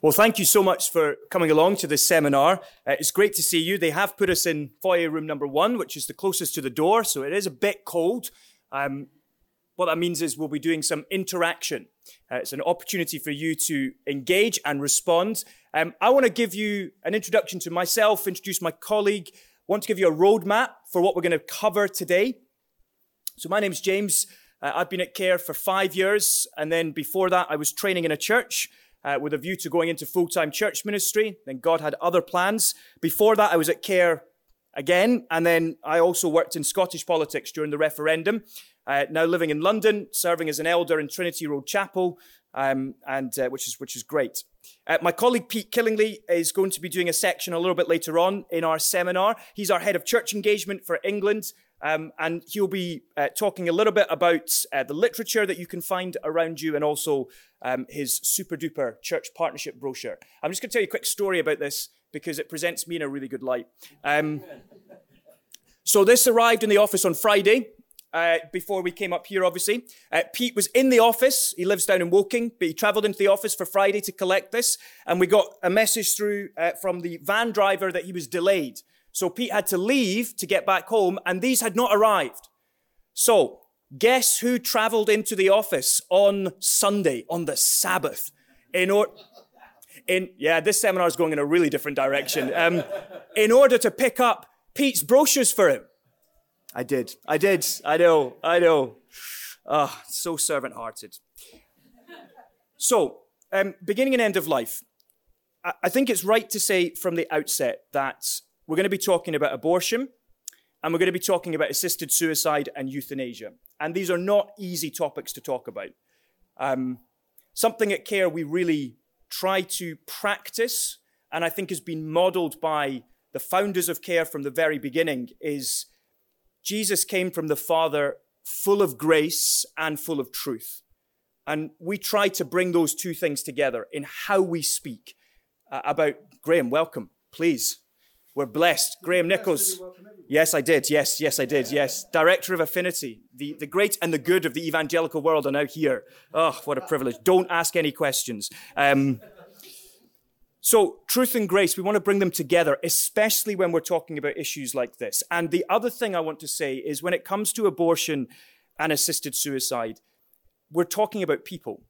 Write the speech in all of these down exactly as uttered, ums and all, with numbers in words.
Well, thank you so much for coming along to this seminar. Uh, it's great to see you. They have put us in foyer room number one, which is the closest to the door, so it is a bit cold. Um, what that means is we'll be doing some interaction. Uh, it's an opportunity for you to engage and respond. Um, I want to give you an introduction to myself, introduce my colleague. I want to give you a roadmap for what we're going to cover today. So my name's James. Uh, I've been at CARE for five years, and then before that I was training in a church. Uh, with a view to going into full-time church ministry. Then God had other plans. Before that, I was at CARE again, and then I also worked in Scottish politics during the referendum. Uh, now living in London, serving as an elder in Trinity Road Chapel, um, and uh, which is which is great. Uh, my colleague Pete Killingley is going to be doing a section a little bit later on in our seminar. He's our head of church engagement for England. Um, and he'll be uh, talking a little bit about uh, the literature that you can find around you and also um, his super duper church partnership brochure. I'm just going to tell you a quick story about this because it presents me in a really good light. Um, so this arrived in the office on Friday uh, before we came up here, obviously. Uh, Pete was in the office. He lives down in Woking, but he travelled into the office for Friday to collect this. And we got a message through uh, from the van driver that he was delayed. So Pete had to leave to get back home, and these had not arrived. So guess who travelled into the office on Sunday, on the Sabbath? In order, in yeah, this seminar is going in a really different direction. Um, in order to pick up Pete's brochures for him. I did, I did, I know, I know. Oh, so servant-hearted. So, um, beginning and end of life. I, I think it's right to say from the outset that we're going to be talking about abortion, and we're going to be talking about assisted suicide and euthanasia. And these are not easy topics to talk about. Um, something at CARE we really try to practice, and I think has been modeled by the founders of CARE from the very beginning, is Jesus came from the Father full of grace and full of truth. And we try to bring those two things together in how we speak uh, about, Graham, welcome, please. We're blessed. Graham Nichols. Yes, I did. Yes, yes, I did. Yes. Director of Affinity. The, the great and the good of the evangelical world are now here. Oh, what a privilege. Don't ask any questions. Um, so truth and grace, we want to bring them together, especially when we're talking about issues like this. And the other thing I want to say is when it comes to abortion and assisted suicide, we're talking about people.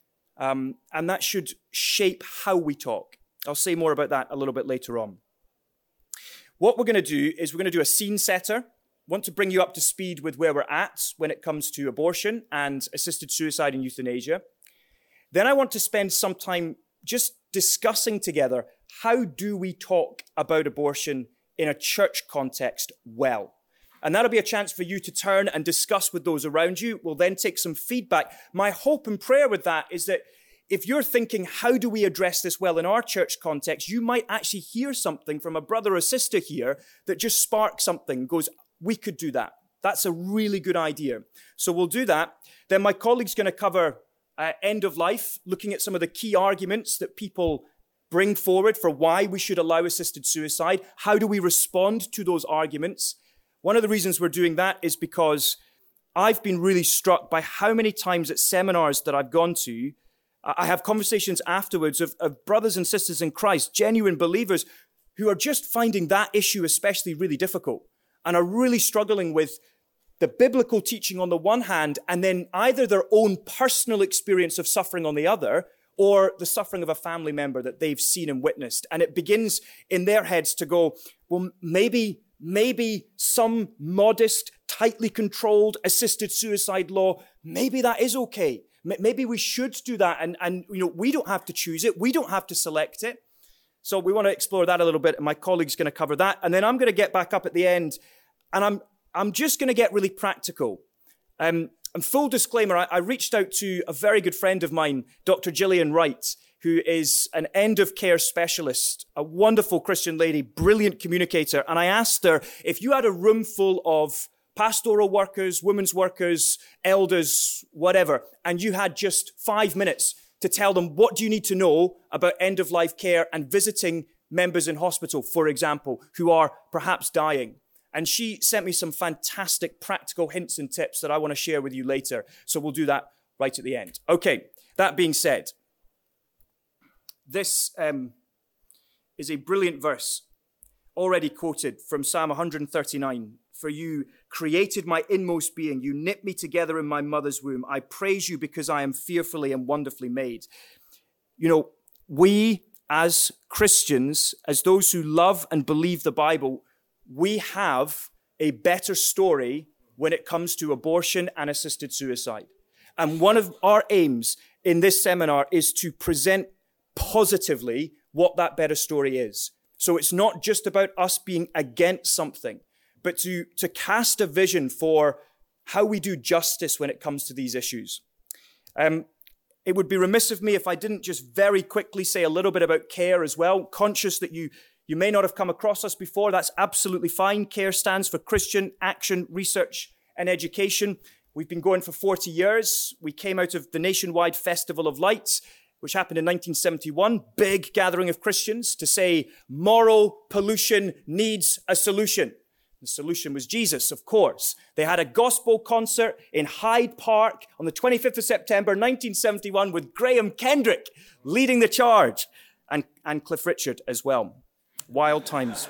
Um, and that should shape how we talk. I'll say more about that a little bit later on. What we're going to do is we're going to do a scene setter. Want to bring you up to speed with where we're at when it comes to abortion and assisted suicide and euthanasia. Then I want to spend some time just discussing together how do we talk about abortion in a church context well. And that'll be a chance for you to turn and discuss with those around you. We'll then take some feedback. My hope and prayer with that is that if you're thinking, how do we address this well in our church context, you might actually hear something from a brother or sister here that just sparks something, goes, we could do that. That's a really good idea. So we'll do that. Then my colleague's going to cover uh, end of life, looking at some of the key arguments that people bring forward for why we should allow assisted suicide. How do we respond to those arguments? One of the reasons we're doing that is because I've been really struck by how many times at seminars that I've gone to, I have conversations afterwards of, of brothers and sisters in Christ, genuine believers, who are just finding that issue especially really difficult and are really struggling with the biblical teaching on the one hand, and then either their own personal experience of suffering on the other, or the suffering of a family member that they've seen and witnessed. And it begins in their heads to go, well, maybe, maybe some modest, tightly controlled assisted suicide law, maybe that is okay. Maybe we should do that, and, and you know, we don't have to choose it. We don't have to select it. So we want to explore that a little bit, and my colleague's going to cover that. And then I'm going to get back up at the end, and I'm I'm just going to get really practical. Um, and full disclaimer, I, I reached out to a very good friend of mine, Doctor Gillian Wright, who is an end-of-care specialist, a wonderful Christian lady, brilliant communicator. And I asked her, if you had a room full of pastoral workers, women's workers, elders, whatever, and you had just five minutes to tell them what do you need to know about end-of-life care and visiting members in hospital, for example, who are perhaps dying. And she sent me some fantastic practical hints and tips that I want to share with you later. So we'll do that right at the end. Okay, that being said, this um, is a brilliant verse, already quoted from Psalm one thirty-nine. For you created my inmost being. You knit me together in my mother's womb. I praise you because I am fearfully and wonderfully made. You know, we as Christians, as those who love and believe the Bible, we have a better story when it comes to abortion and assisted suicide. And one of our aims in this seminar is to present positively what that better story is. So it's not just about us being against something, but to, to cast a vision for how we do justice when it comes to these issues. Um, it would be remiss of me if I didn't just very quickly say a little bit about CARE as well. Conscious that you, you may not have come across us before, that's absolutely fine. CARE stands for Christian Action, Research and Education. We've been going for forty years. We came out of the nationwide Festival of Lights, which happened in nineteen seventy-one, big gathering of Christians to say moral pollution needs a solution. The solution was Jesus, of course. They had a gospel concert in Hyde Park on the twenty-fifth of September, nineteen seventy-one, with Graham Kendrick leading the charge, and, and Cliff Richard as well. Wild times.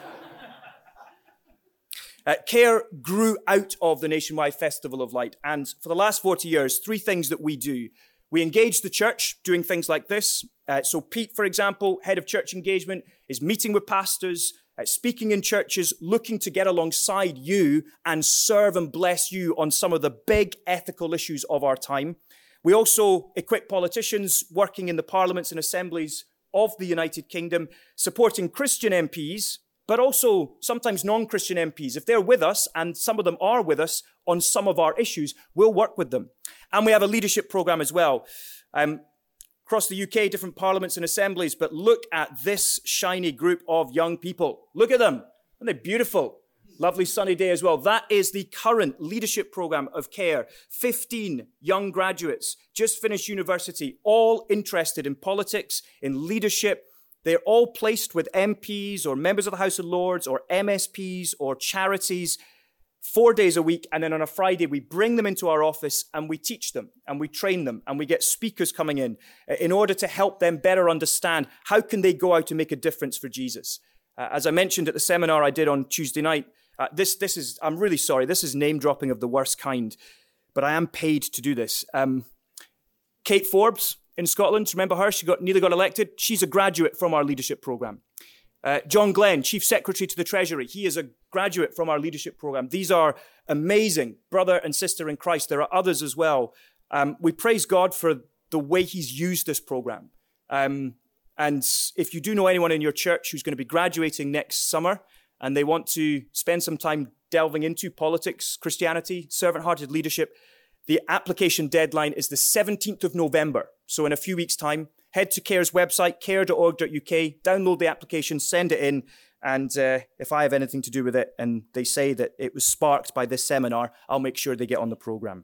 Uh, CARE grew out of the Nationwide Festival of Light, and for the last forty years, three things that we do. We engage the church doing things like this. Uh, so Pete, for example, head of church engagement, is meeting with pastors, uh, speaking in churches, looking to get alongside you and serve and bless you on some of the big ethical issues of our time. We also equip politicians working in the parliaments and assemblies of the United Kingdom, supporting Christian M Ps, but also sometimes non-Christian M Ps. If they're with us, and some of them are with us on some of our issues, we'll work with them. And we have a leadership program as well. Um, across the U K, different parliaments and assemblies, but look at this shiny group of young people. Look at them. Aren't they beautiful? Lovely sunny day as well. That is the current leadership program of CARE. fifteen young graduates, just finished university, all interested in politics, in leadership. They're all placed with M Ps or members of the House of Lords or M S Ps or charities four days a week. And then on a Friday, we bring them into our office and we teach them and we train them and we get speakers coming in in order to help them better understand how can they go out and make a difference for Jesus. Uh, as I mentioned at the seminar I did on Tuesday night, uh, this, this is, I'm really sorry, this is name dropping of the worst kind, but I am paid to do this. Um, Kate Forbes, in Scotland, remember her? She got nearly got elected. She's a graduate from our leadership program. Uh, John Glenn, Chief Secretary to the Treasury. He is a graduate from our leadership program. These are amazing brother and sister in Christ. There are others as well. Um, we praise God for the way he's used this program. Um, and if you do know anyone in your church who's going to be graduating next summer and they want to spend some time delving into politics, Christianity, servant-hearted leadership, the application deadline is the seventeenth of November. So in a few weeks' time, head to CARE's website, care dot org dot U K, download the application, send it in, and uh, if I have anything to do with it and they say that it was sparked by this seminar, I'll make sure they get on the program.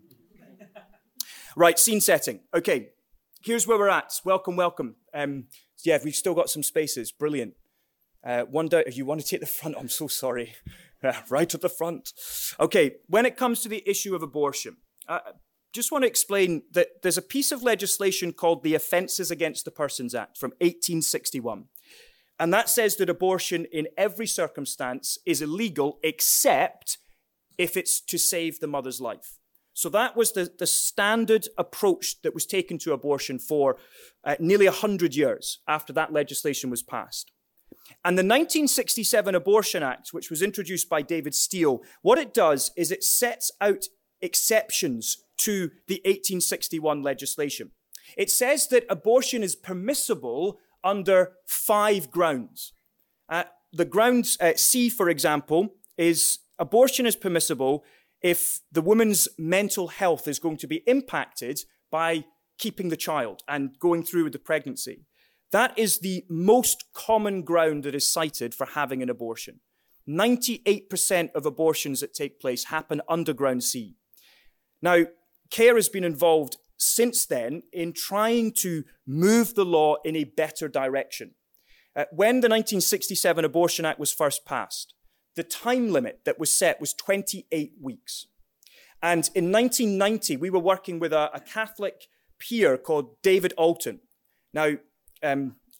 Right, scene setting. Okay, here's where we're at. Welcome, welcome. Um, yeah, we've still got some spaces. Brilliant. Uh, one doubt, if you want to take the front, I'm so sorry. Right at the front. Okay, when it comes to the issue of abortion, I just want to explain that there's a piece of legislation called the Offences Against the Persons Act from eighteen sixty-one. And that says that abortion in every circumstance is illegal except if it's to save the mother's life. So that was the, the standard approach that was taken to abortion for uh, nearly one hundred years after that legislation was passed. And the nineteen sixty-seven Abortion Act, which was introduced by David Steele, what it does is it sets out exceptions to the eighteen sixty-one legislation. It says that abortion is permissible under five grounds. Uh, the grounds, uh, C, for example, is abortion is permissible if the woman's mental health is going to be impacted by keeping the child and going through with the pregnancy. That is the most common ground that is cited for having an abortion. ninety-eight percent of abortions that take place happen under ground C. Now, CARE has been involved since then in trying to move the law in a better direction. Uh, when the nineteen sixty-seven Abortion Act was first passed, the time limit that was set was twenty-eight weeks. And in nineteen ninety, we were working with a, a Catholic peer called David Alton. Now, um,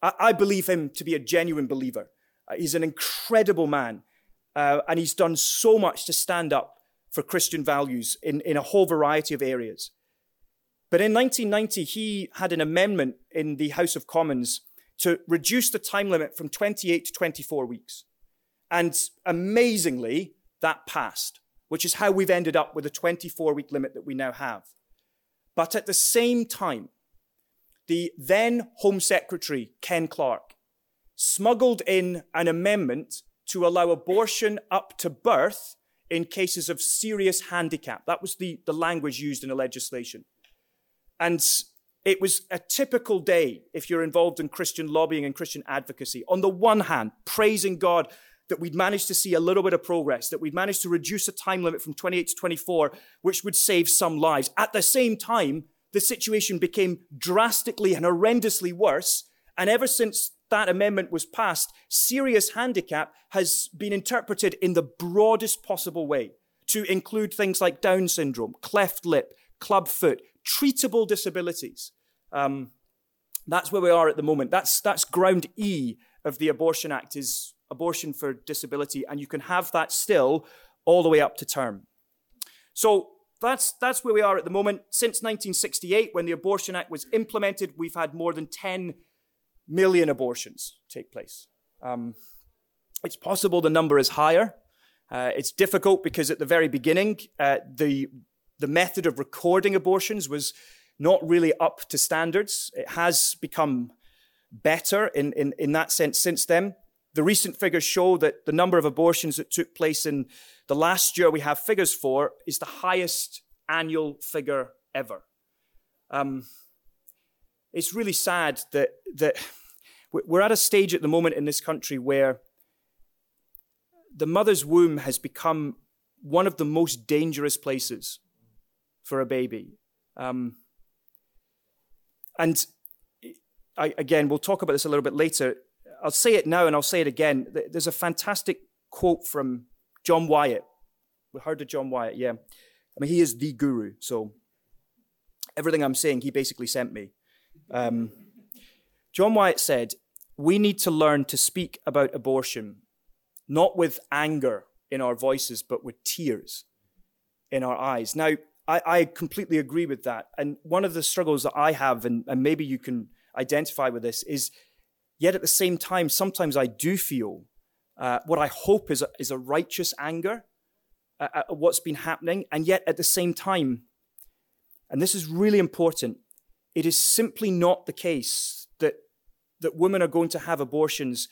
I, I believe him to be a genuine believer. Uh, he's an incredible man, uh, and he's done so much to stand up for Christian values in, in a whole variety of areas. But in nineteen ninety, he had an amendment in the House of Commons to reduce the time limit from twenty-eight to twenty-four weeks. And amazingly, that passed, which is how we've ended up with a twenty-four-week limit that we now have. But at the same time, the then Home Secretary, Ken Clarke, smuggled in an amendment to allow abortion up to birth in cases of serious handicap. That was the, the language used in the legislation. And it was a typical day if you're involved in Christian lobbying and Christian advocacy. On the one hand, praising God that we'd managed to see a little bit of progress, that we'd managed to reduce the time limit from twenty-eight to twenty-four, which would save some lives. At the same time, the situation became drastically and horrendously worse. And ever since that amendment was passed, serious handicap has been interpreted in the broadest possible way to include things like Down syndrome, cleft lip, clubfoot, treatable disabilities. Um, that's where we are at the moment. That's, that's ground E of the Abortion Act, is abortion for disability, and you can have that still all the way up to term. So that's, that's where we are at the moment. Since nineteen sixty-eight, when the Abortion Act was implemented, we've had more than ten million abortions take place. Um, it's possible the number is higher. Uh, it's difficult because at the very beginning, uh, the The method of recording abortions was not really up to standards. It has become better in, in, in that sense since then. The recent figures show that the number of abortions that took place in the last year we have figures for is the highest annual figure ever. Um, it's really sad that, that we're at a stage at the moment in this country where the mother's womb has become one of the most dangerous places for a baby. Um, and I, again, we'll talk about this a little bit later. I'll say it now and I'll say it again. There's a fantastic quote from John Wyatt. We heard of John Wyatt, yeah. I mean, he is the guru, so everything I'm saying, he basically sent me. Um, John Wyatt said, "We need to learn to speak about abortion, not with anger in our voices, but with tears in our eyes." Now, I, I completely agree with that. And one of the struggles that I have, and, and maybe you can identify with this, is yet at the same time, sometimes I do feel uh, what I hope is a, is a righteous anger uh, at what's been happening. And yet at the same time, and this is really important, it is simply not the case that, that women are going to have abortions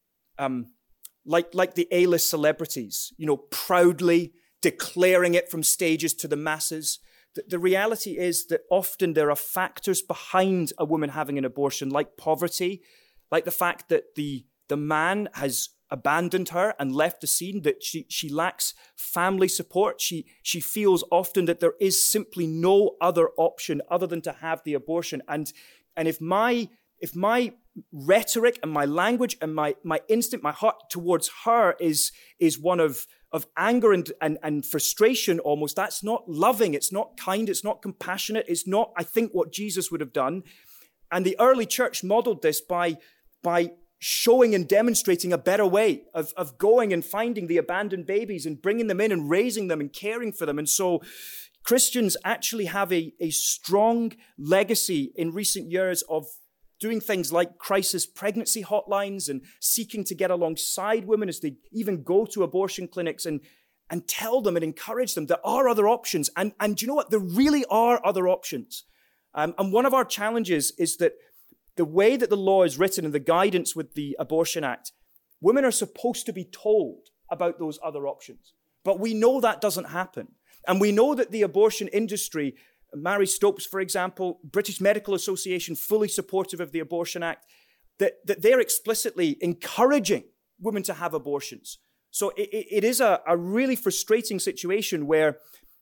um, like, like the A-list celebrities, you know, proudly declaring it from stages to the masses. The, the reality is that often there are factors behind a woman having an abortion, like poverty, like the fact that the, the man has abandoned her and left the scene, that she, she lacks family support. She, she feels often that there is simply no other option other than to have the abortion. And, and if my, if my rhetoric and my language and my, my instinct, my heart towards her is, is one of, of anger and, and, and frustration almost, that's not loving, it's not kind, it's not compassionate, it's not, I think, what Jesus would have done. And the early church modeled this by, by showing and demonstrating a better way of, of going and finding the abandoned babies and bringing them in and raising them and caring for them. And so Christians actually have a, a strong legacy in recent years of doing things like crisis pregnancy hotlines and seeking to get alongside women as they even go to abortion clinics and, and tell them and encourage them there are other options. And, and you know what? There really are other options. Um, and one of our challenges is that the way that the law is written and the guidance with the Abortion Act, women are supposed to be told about those other options. But we know that doesn't happen. And we know that the abortion industry, Mary Stopes, for example, British Medical Association, fully supportive of the Abortion Act, that, that they're explicitly encouraging women to have abortions. So it, it is a, a really frustrating situation where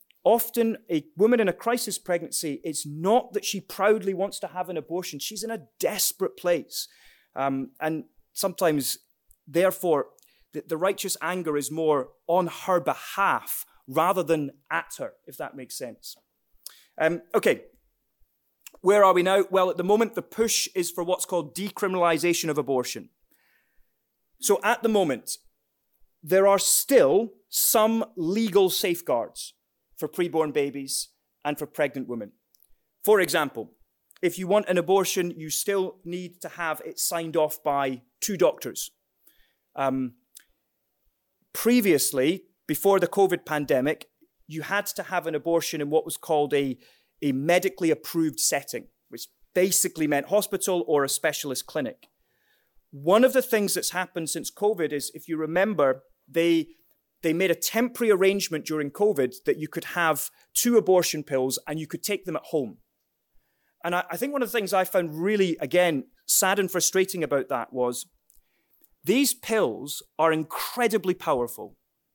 often a woman in a crisis pregnancy, it's not that she proudly wants to have an abortion. She's in a desperate place. Um, and sometimes, therefore, the, the righteous anger is more on her behalf rather than at her, if that makes sense. Um, okay, Where are we now? Well, at the moment, the push is for what's called decriminalization of abortion. So at the moment, there are still some legal safeguards for preborn babies and for pregnant women. For example, if you want an abortion, you still need to have it signed off by two doctors. Um, previously, before the COVID pandemic, you had to have an abortion in what was called a, a medically approved setting, which basically meant hospital or a specialist clinic. One of the things that's happened since COVID is, if you remember, they, they made a temporary arrangement during COVID that you could have two abortion pills and you could take them at home. And I, I think one of the things I found really, again, sad and frustrating about that was these pills are incredibly powerful.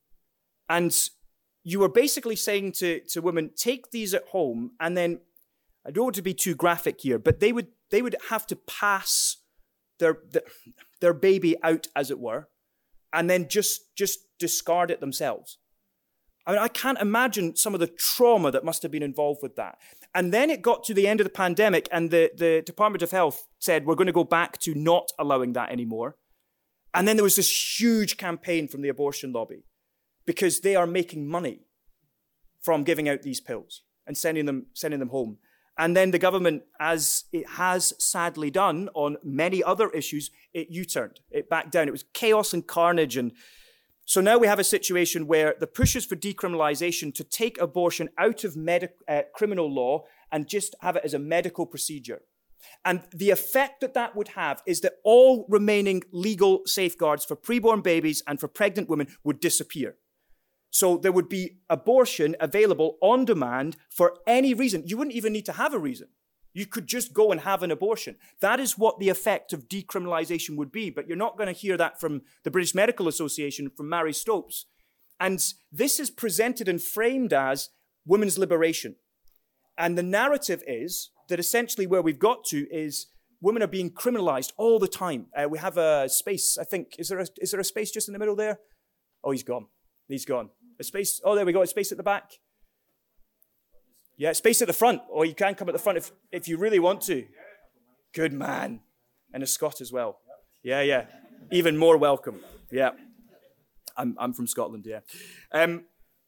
And you were basically saying to, to women, take these at home, and then, I don't want to be too graphic here, but they would they would have to pass their, their baby out, as it were, and then just, just discard it themselves. I mean, I can't imagine some of the trauma that must have been involved with that. And then it got to the end of the pandemic, and the, the Department of Health said, we're going to go back to not allowing that anymore. And then there was this huge campaign from the abortion lobby, because they are making money from giving out these pills and sending them, sending them home. And then the government, as it has sadly done on many other issues, it U-turned, it backed down. It was chaos and carnage. And so now we have a situation where the pushes for decriminalization to take abortion out of medic- uh, criminal law and just have it as a medical procedure. And the effect that that would have is that all remaining legal safeguards for preborn babies and for pregnant women would disappear. So there would be abortion available on demand for any reason. You wouldn't even need to have a reason. You could just go and have an abortion. That is what the effect of decriminalization would be. But you're not going to hear that from the British Medical Association, from Marie Stopes. And this is presented and framed as women's liberation. And the narrative is that essentially where we've got to is women are being criminalized all the time. Uh, we have a space, I think, is there a, is there a space just in the middle there? Oh, he's gone. He's gone. A space, oh, there we go, a space at the back. Yeah, space at the front, or you can come at the front if, if you really want to. Good man. And a Scot as well. Yeah, yeah. Even more welcome. Yeah. I'm I'm from Scotland, yeah. Um,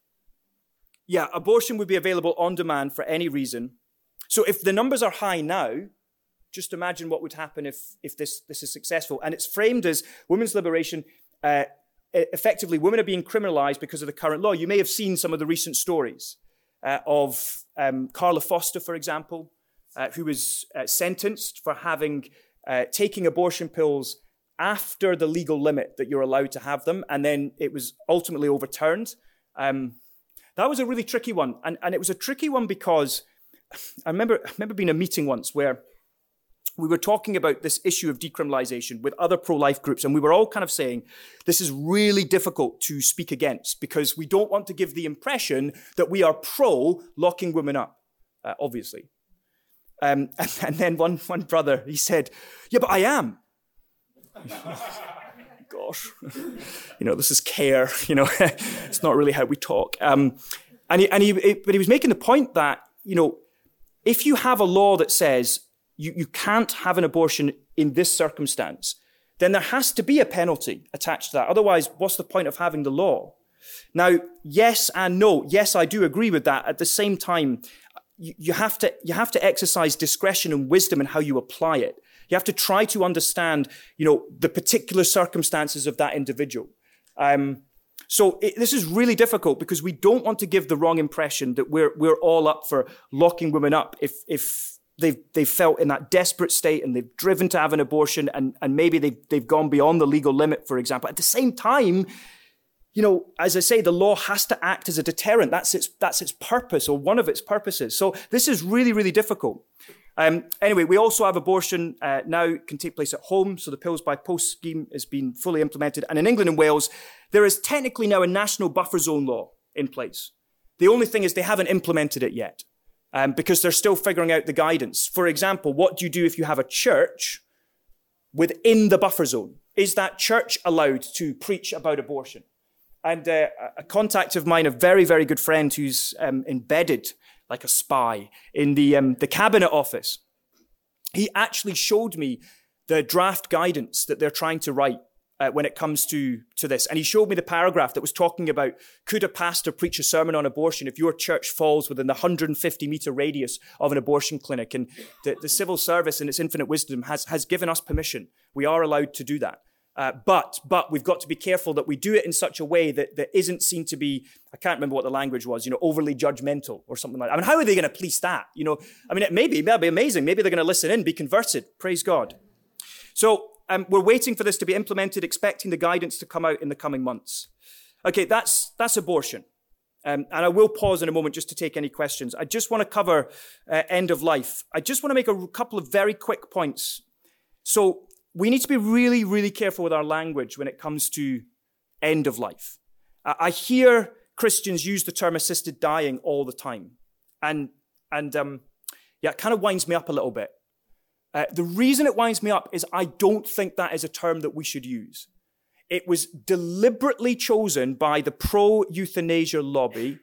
yeah, abortion would be available on demand for any reason. So if the numbers are high now, just imagine what would happen if, if this, this is successful. And it's framed as women's liberation. Uh, effectively, women are being criminalized because of the current law. You may have seen some of the recent stories uh, of um, Carla Foster, for example, uh, who was uh, sentenced for having uh, taking abortion pills after the legal limit that you're allowed to have them, and then it was ultimately overturned. Um, that was a really tricky one, and, and it was a tricky one because I remember, I remember being in a meeting once where we were talking about this issue of decriminalization with other pro-life groups, and we were all kind of saying, this is really difficult to speak against because we don't want to give the impression that we are pro locking women up, uh, obviously. Um, and, and then one, one brother, he said, yeah, but I am. Gosh, you know, this is care, you know, it's not really how we talk. Um, and he, and he, but he was making the point that, you know, if you have a law that says you, you can't have an abortion in this circumstance, then there has to be a penalty attached to that. Otherwise, what's the point of having the law? Now, yes and no. Yes, I do agree with that. At the same time, you, you have to you have to exercise discretion and wisdom in how you apply it. You have to try to understand, you know, the particular circumstances of that individual. Um, so it, this is really difficult because we don't want to give the wrong impression that we're we're all up for locking women up if if they've they've felt in that desperate state and they've driven to have an abortion and and maybe they've they've gone beyond the legal limit, for example. At the same time, you know, as I say, the law has to act as a deterrent. That's its that's its purpose, or one of its purposes. So this is really really difficult. Um, anyway, we also have abortion uh, now can take place at home. So the Pills by Post scheme has been fully implemented. And in England and Wales, there is technically now a national buffer zone law in place. The only thing is they haven't implemented it yet um, because they're still figuring out the guidance. For example, what do you do if you have a church within the buffer zone? Is that church allowed to preach about abortion? And uh, a contact of mine, a very, very good friend who's um, embedded like a spy in the, um, the Cabinet Office. He actually showed me the draft guidance that they're trying to write uh, when it comes to, to this. And he showed me the paragraph that was talking about, could a pastor preach a sermon on abortion if your church falls within the one hundred fifty meter radius of an abortion clinic? And the, the civil service in its infinite wisdom has, has given us permission. We are allowed to do that. Uh, but but we've got to be careful that we do it in such a way that, that isn't seen to be, I can't remember what the language was, you know, overly judgmental or something like that. I mean, how are they going to police that? You know, I mean, it may be, that'll be amazing. Maybe they're going to listen in, be converted. Praise God. So um, we're waiting for this to be implemented, expecting the guidance to come out in the coming months. Okay, that's that's abortion. Um, and I will pause in a moment just to take any questions. I just want to cover uh, end of life. I just want to make a couple of very quick points. So we need to be really, really careful with our language when it comes to end of life. I hear Christians use the term assisted dying all the time. And, and um, yeah, it kind of winds me up a little bit. Uh, the reason it winds me up is I don't think that is a term that we should use. It was deliberately chosen by the pro-euthanasia lobby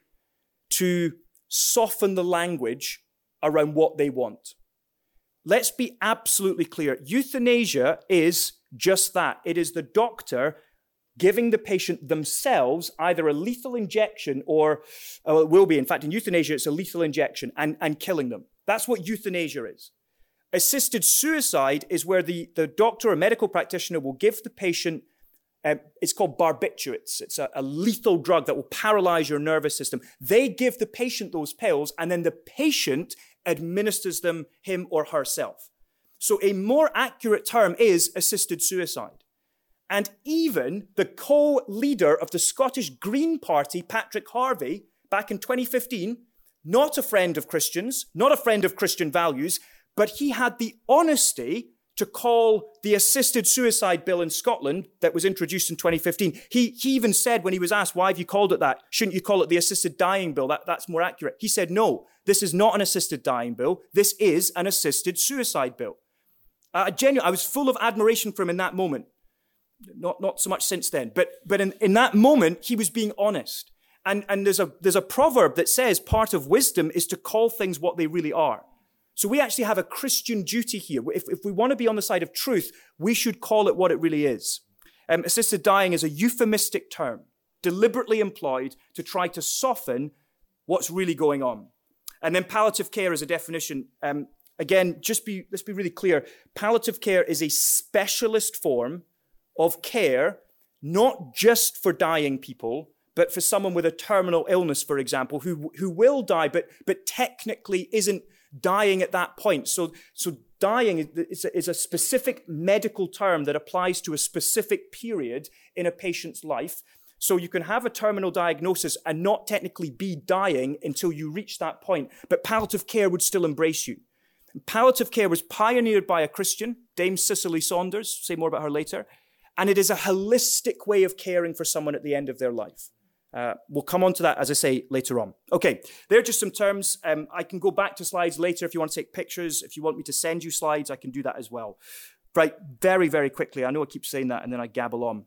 to soften the language around what they want. Let's be absolutely clear. Euthanasia is just that. It is the doctor giving the patient themselves either a lethal injection or, well, it will be, in fact, in euthanasia, it's a lethal injection and, and killing them. That's what euthanasia is. Assisted suicide is where the, the doctor or medical practitioner will give the patient, um, it's called barbiturates. It's a, a lethal drug that will paralyze your nervous system. They give the patient those pills, and then the patient administers them him or herself. So a more accurate term is assisted suicide. And even the co-leader of the Scottish Green Party, Patrick Harvey, back in twenty fifteen, not a friend of Christians, not a friend of Christian values, but he had the honesty to call the assisted suicide bill in Scotland that was introduced in twenty fifteen. He, he even said when he was asked, why have you called it that? Shouldn't you call it the assisted dying bill? That, that's more accurate. He said, no, this is not an assisted dying bill. This is an assisted suicide bill. Uh, genuine, I was full of admiration for him in that moment. Not, not so much since then, but, but in, in that moment, he was being honest. And, and there's a, there's a proverb that says part of wisdom is to call things what they really are. So we actually have a Christian duty here. If, if we want to be on the side of truth, we should call it what it really is. Um, assisted dying is a euphemistic term, deliberately employed to try to soften what's really going on. And then palliative care is a definition. Um, again, just be let's be really clear. Palliative care is a specialist form of care, not just for dying people, but for someone with a terminal illness, for example, who, who will die, but, but technically isn't dying at that point. So, so dying is a, is a specific medical term that applies to a specific period in a patient's life. So you can have a terminal diagnosis and not technically be dying until you reach that point, but palliative care would still embrace you. And palliative care was pioneered by a Christian, Dame Cicely Saunders, say more about her later, and it is a holistic way of caring for someone at the end of their life. Uh, we'll come on to that, as I say, later on. Okay, there are just some terms. Um, I can go back to slides later if you want to take pictures. If you want me to send you slides, I can do that as well. Right, very, very quickly. I know I keep saying that and then I gabble on.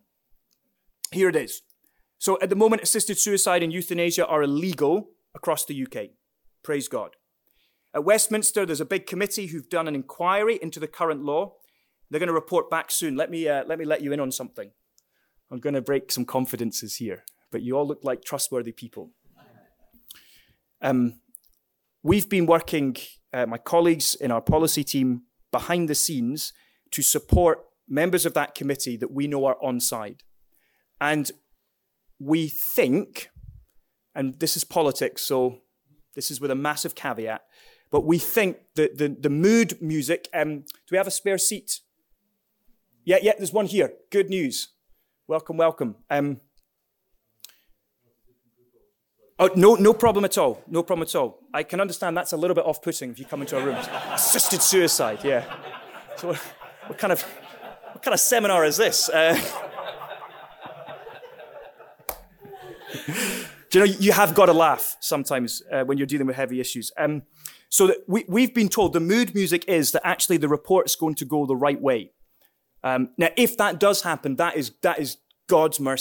Here it is. So at the moment, assisted suicide and euthanasia are illegal across the U K. Praise God. At Westminster, there's a big committee who've done an inquiry into the current law. They're going to report back soon. Let me, uh, let me let you in on something. I'm going to break some confidences here, but you all look like trustworthy people. Um, we've been working, uh, my colleagues in our policy team, behind the scenes to support members of that committee that we know are on side. And we think, and this is politics, so this is with a massive caveat, but we think that the, the mood music, um, do we have a spare seat? Yeah, yeah, there's one here. Good news. Welcome, welcome. Um, oh, no, no problem at all. No problem at all. I can understand that's a little bit off-putting if you come into our rooms. Assisted suicide, yeah. So what, what kind of what kind of seminar is this? Uh, do you know, you have got to laugh sometimes uh, when you're dealing with heavy issues. Um, so that we, we've been told the mood music is that actually the report's going to go the right way. Um, now, if that does happen, that is that is God's mercy,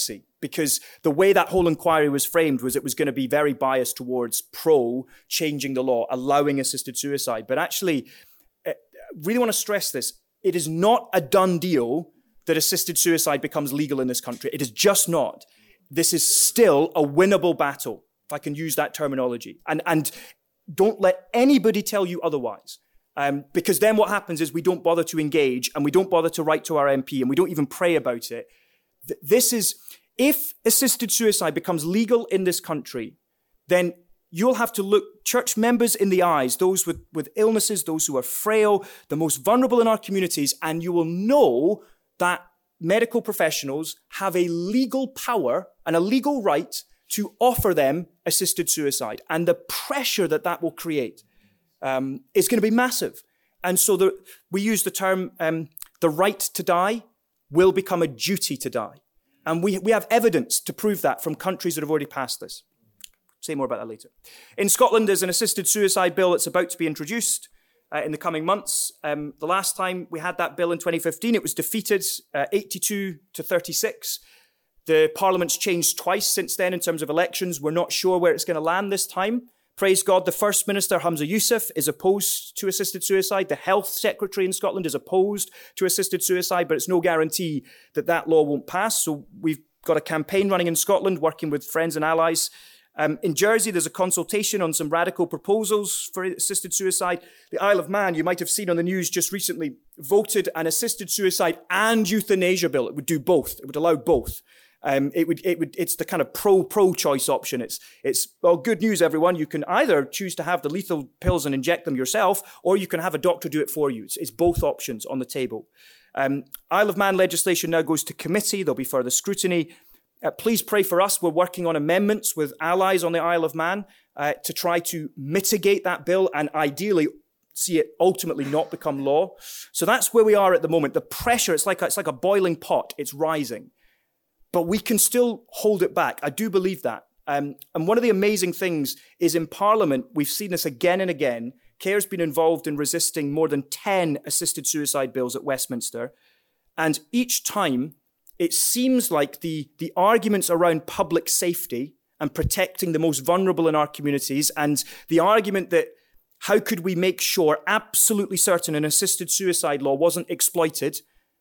because the way that whole inquiry was framed was it was going to be very biased towards pro changing the law, allowing assisted suicide. But actually, I really want to stress this. It is not a done deal that assisted suicide becomes legal in this country. It is just not. This is still a winnable battle, if I can use that terminology. And, and don't let anybody tell you otherwise. Um, because then what happens is we don't bother to engage and we don't bother to write to our M P and we don't even pray about it. Th- this is, if assisted suicide becomes legal in this country, then you'll have to look church members in the eyes, those with, with illnesses, those who are frail, the most vulnerable in our communities, and you will know that medical professionals have a legal power and a legal right to offer them assisted suicide. And the pressure that that will create Um, is going to be massive. And so the, we use the term, um, the right to die will become a duty to die. And we, we have evidence to prove that from countries that have already passed this. Say more about that later. In Scotland, there's an assisted suicide bill that's about to be introduced uh, in the coming months. Um, the last time we had that bill in twenty fifteen, it was defeated uh, eighty-two to thirty-six. The Parliament's changed twice since then in terms of elections. We're not sure where it's going to land this time. Praise God, the First Minister, Humza Yousaf, is opposed to assisted suicide. The Health Secretary in Scotland is opposed to assisted suicide, but it's no guarantee that that law won't pass. So we've got a campaign running in Scotland, working with friends and allies. Um, in Jersey, there's a consultation on some radical proposals for assisted suicide. The Isle of Man, you might have seen on the news just recently, voted an assisted suicide and euthanasia bill. It would do both. It would allow both. Um, it would, it would, it's the kind of pro, pro-choice option. It's, it's, well, good news, everyone. You can either choose to have the lethal pills and inject them yourself, or you can have a doctor do it for you. It's, it's both options on the table. Um, Isle of Man legislation now goes to committee. There'll be further scrutiny. Uh, please pray for us. We're working on amendments with allies on the Isle of Man uh, to try to mitigate that bill and ideally see it ultimately not become law. So that's where we are at the moment. The pressure, it's like a, it's like a boiling pot. It's rising. But we can still hold it back. I do believe that. Um, and one of the amazing things is in Parliament, we've seen this again and again. CARE's been involved in resisting more than ten assisted suicide bills at Westminster. And each time, it seems like the, the arguments around public safety and protecting the most vulnerable in our communities, and the argument that how could we make sure, absolutely certain, an assisted suicide law wasn't exploited,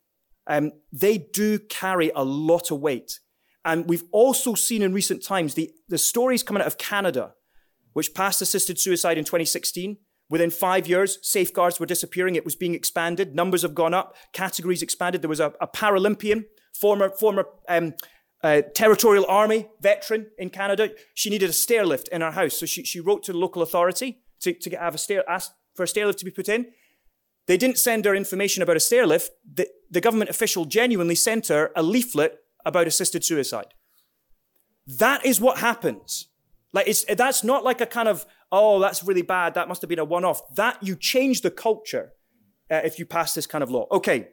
Um, they do carry a lot of weight. And we've also seen in recent times the, the stories coming out of Canada, which passed assisted suicide in twenty sixteen. Within five years, safeguards were disappearing. It was being expanded. Numbers have gone up. Categories expanded. There was a, a Paralympian, former, former um, uh, territorial army veteran in Canada. She needed a stair lift in her house. So she, she wrote to the local authority to, to get, have a stair, ask for a stair lift to be put in. They didn't send her information about a stair lift. The, the government official genuinely sent her a leaflet about assisted suicide. That is what happens. Like it's, that's not like a kind of, oh, that's really bad. That must have been a one-off. That you change the culture uh, if you pass this kind of law. Okay.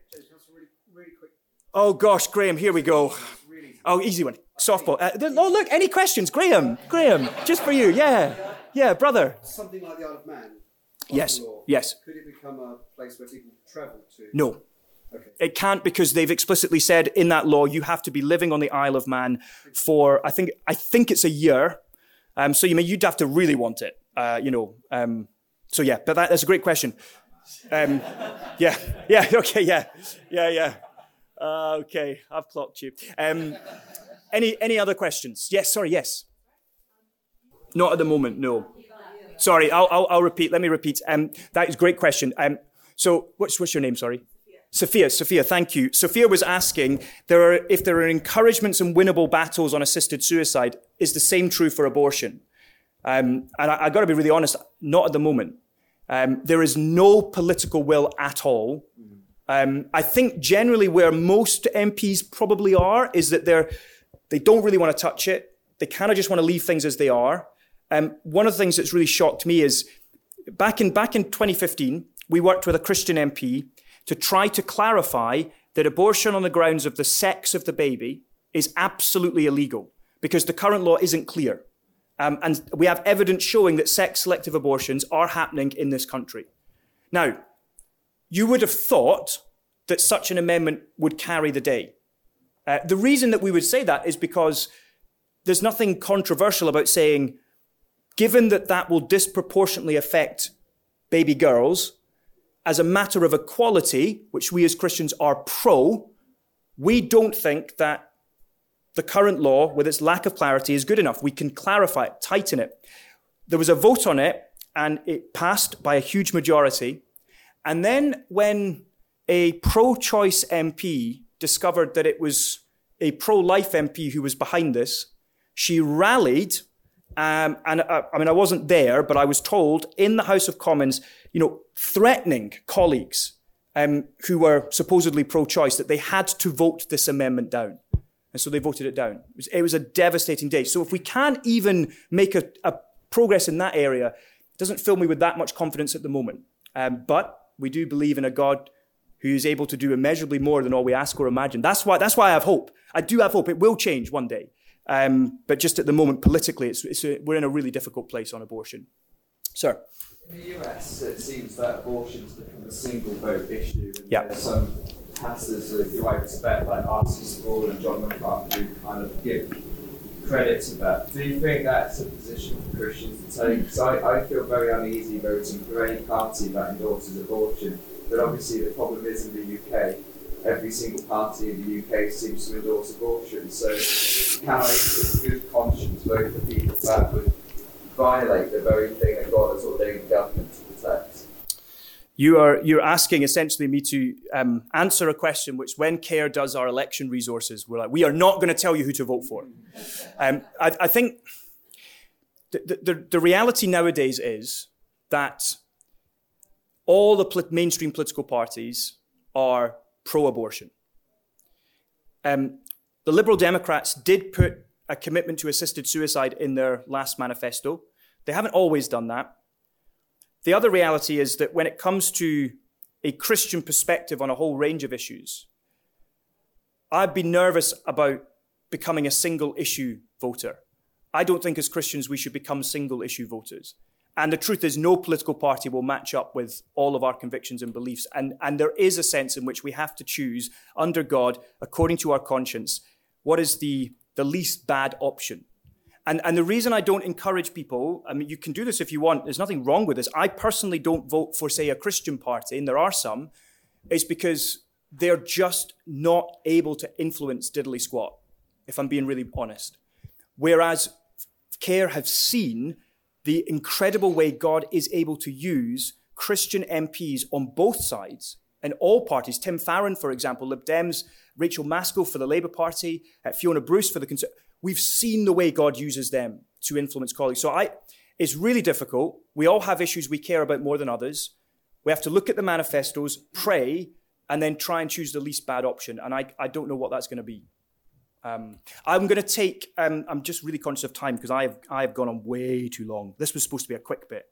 Oh gosh, Graham, here we go. Oh, easy one. Softball. Uh, oh, look, any questions? Graham, Graham, just for you. Yeah, yeah, brother. Something like the Isle of Man. Yes, law, yes. Could it become a place where people travel to? No. Okay. It can't, because they've explicitly said in that law you have to be living on the Isle of Man for, I think I think it's a year. Um, so you mean you'd have to really want it, uh, you know. Um, so yeah, but that, that's a great question. Um, yeah, yeah, okay, yeah, yeah, yeah. Uh, okay, I've clocked you. Um, any any other questions? Yes, sorry, yes. Not at the moment, no. Sorry, I'll, I'll, I'll repeat. Let me repeat. Um, that is a great question. Um, so, what's, what's your name? Sorry, Sophia. Sophia, thank you. Sophia was asking there are if there are encouragements and winnable battles on assisted suicide. Is the same true for abortion? Um, and I, I got to be really honest. Not at the moment. Um, there is no political will at all. Um, I think generally where most M Ps probably are is that they're they don't really want to touch it. They kind of just want to leave things as they are. Um, one of the things that's really shocked me is back in back in twenty fifteen, we worked with a Christian M P to try to clarify that abortion on the grounds of the sex of the baby is absolutely illegal because the current law isn't clear. Um, and we have evidence showing that sex-selective abortions are happening in this country. Now, you would have thought that such an amendment would carry the day. Uh, the reason that we would say that is because there's nothing controversial about saying, given that that will disproportionately affect baby girls, as a matter of equality, which we as Christians are pro, we don't think that the current law, with its lack of clarity, is good enough. We can clarify it, tighten it. There was a vote on it, and it passed by a huge majority. And then when a pro-choice M P discovered that it was a pro-life M P who was behind this, she rallied, um, and uh, I mean, I wasn't there, but I was told in the House of Commons, you know, threatening colleagues um, who were supposedly pro-choice that they had to vote this amendment down. And so they voted it down. It was, it was a devastating day. So if we can't even make a, a progress in that area, it doesn't fill me with that much confidence at the moment. Um, but we do believe in a God who is able to do immeasurably more than all we ask or imagine. That's why, that's why I have hope. I do have hope. It will change one day. Um, but just at the moment, politically, it's, it's a, we're in a really difficult place on abortion. Sir? In the U S, it seems that abortion's become a single vote issue. And yeah. There's some pastors who I respect, like R C Sproul and John MacArthur, who kind of give credit to that. Do you think that's a position for Christians to take? Because I, I feel very uneasy voting for any party that endorses abortion. But obviously the problem is in the U K, every single party in the U K seems to endorse abortion. So can I, with good conscience, vote for people that would violate the very thing that God has ordained government to protect? You are you're asking essentially me to um, answer a question which, when CARE does our election resources, we're like, we are not going to tell you who to vote for. Um, I, I think the, the, the reality nowadays is that all the pol- mainstream political parties are pro-abortion. Um, the Liberal Democrats did put a commitment to assisted suicide in their last manifesto. They haven't always done that. The other reality is that when it comes to a Christian perspective on a whole range of issues, I'd be nervous about becoming a single issue voter. I don't think as Christians we should become single issue voters. And the truth is, no political party will match up with all of our convictions and beliefs. And, and there is a sense in which we have to choose under God, according to our conscience, what is the, the least bad option. And, and the reason I don't encourage people, I mean, you can do this if you want, there's nothing wrong with this. I personally don't vote for, say, a Christian party, and there are some, is because they're just not able to influence diddly squat, if I'm being really honest. Whereas CARE have seen the incredible way God is able to use Christian M Ps on both sides and all parties. Tim Farron, for example, Lib Dems, Rachel Maskell for the Labour Party, uh, Fiona Bruce for the Conservative. We've seen the way God uses them to influence colleagues. So I, it's really difficult. We all have issues we care about more than others. We have to look at the manifestos, pray, and then try and choose the least bad option. And I, I don't know what that's going to be. Um, I'm going to take, um, I'm just really conscious of time because I've, I've gone on way too long. This was supposed to be a quick bit.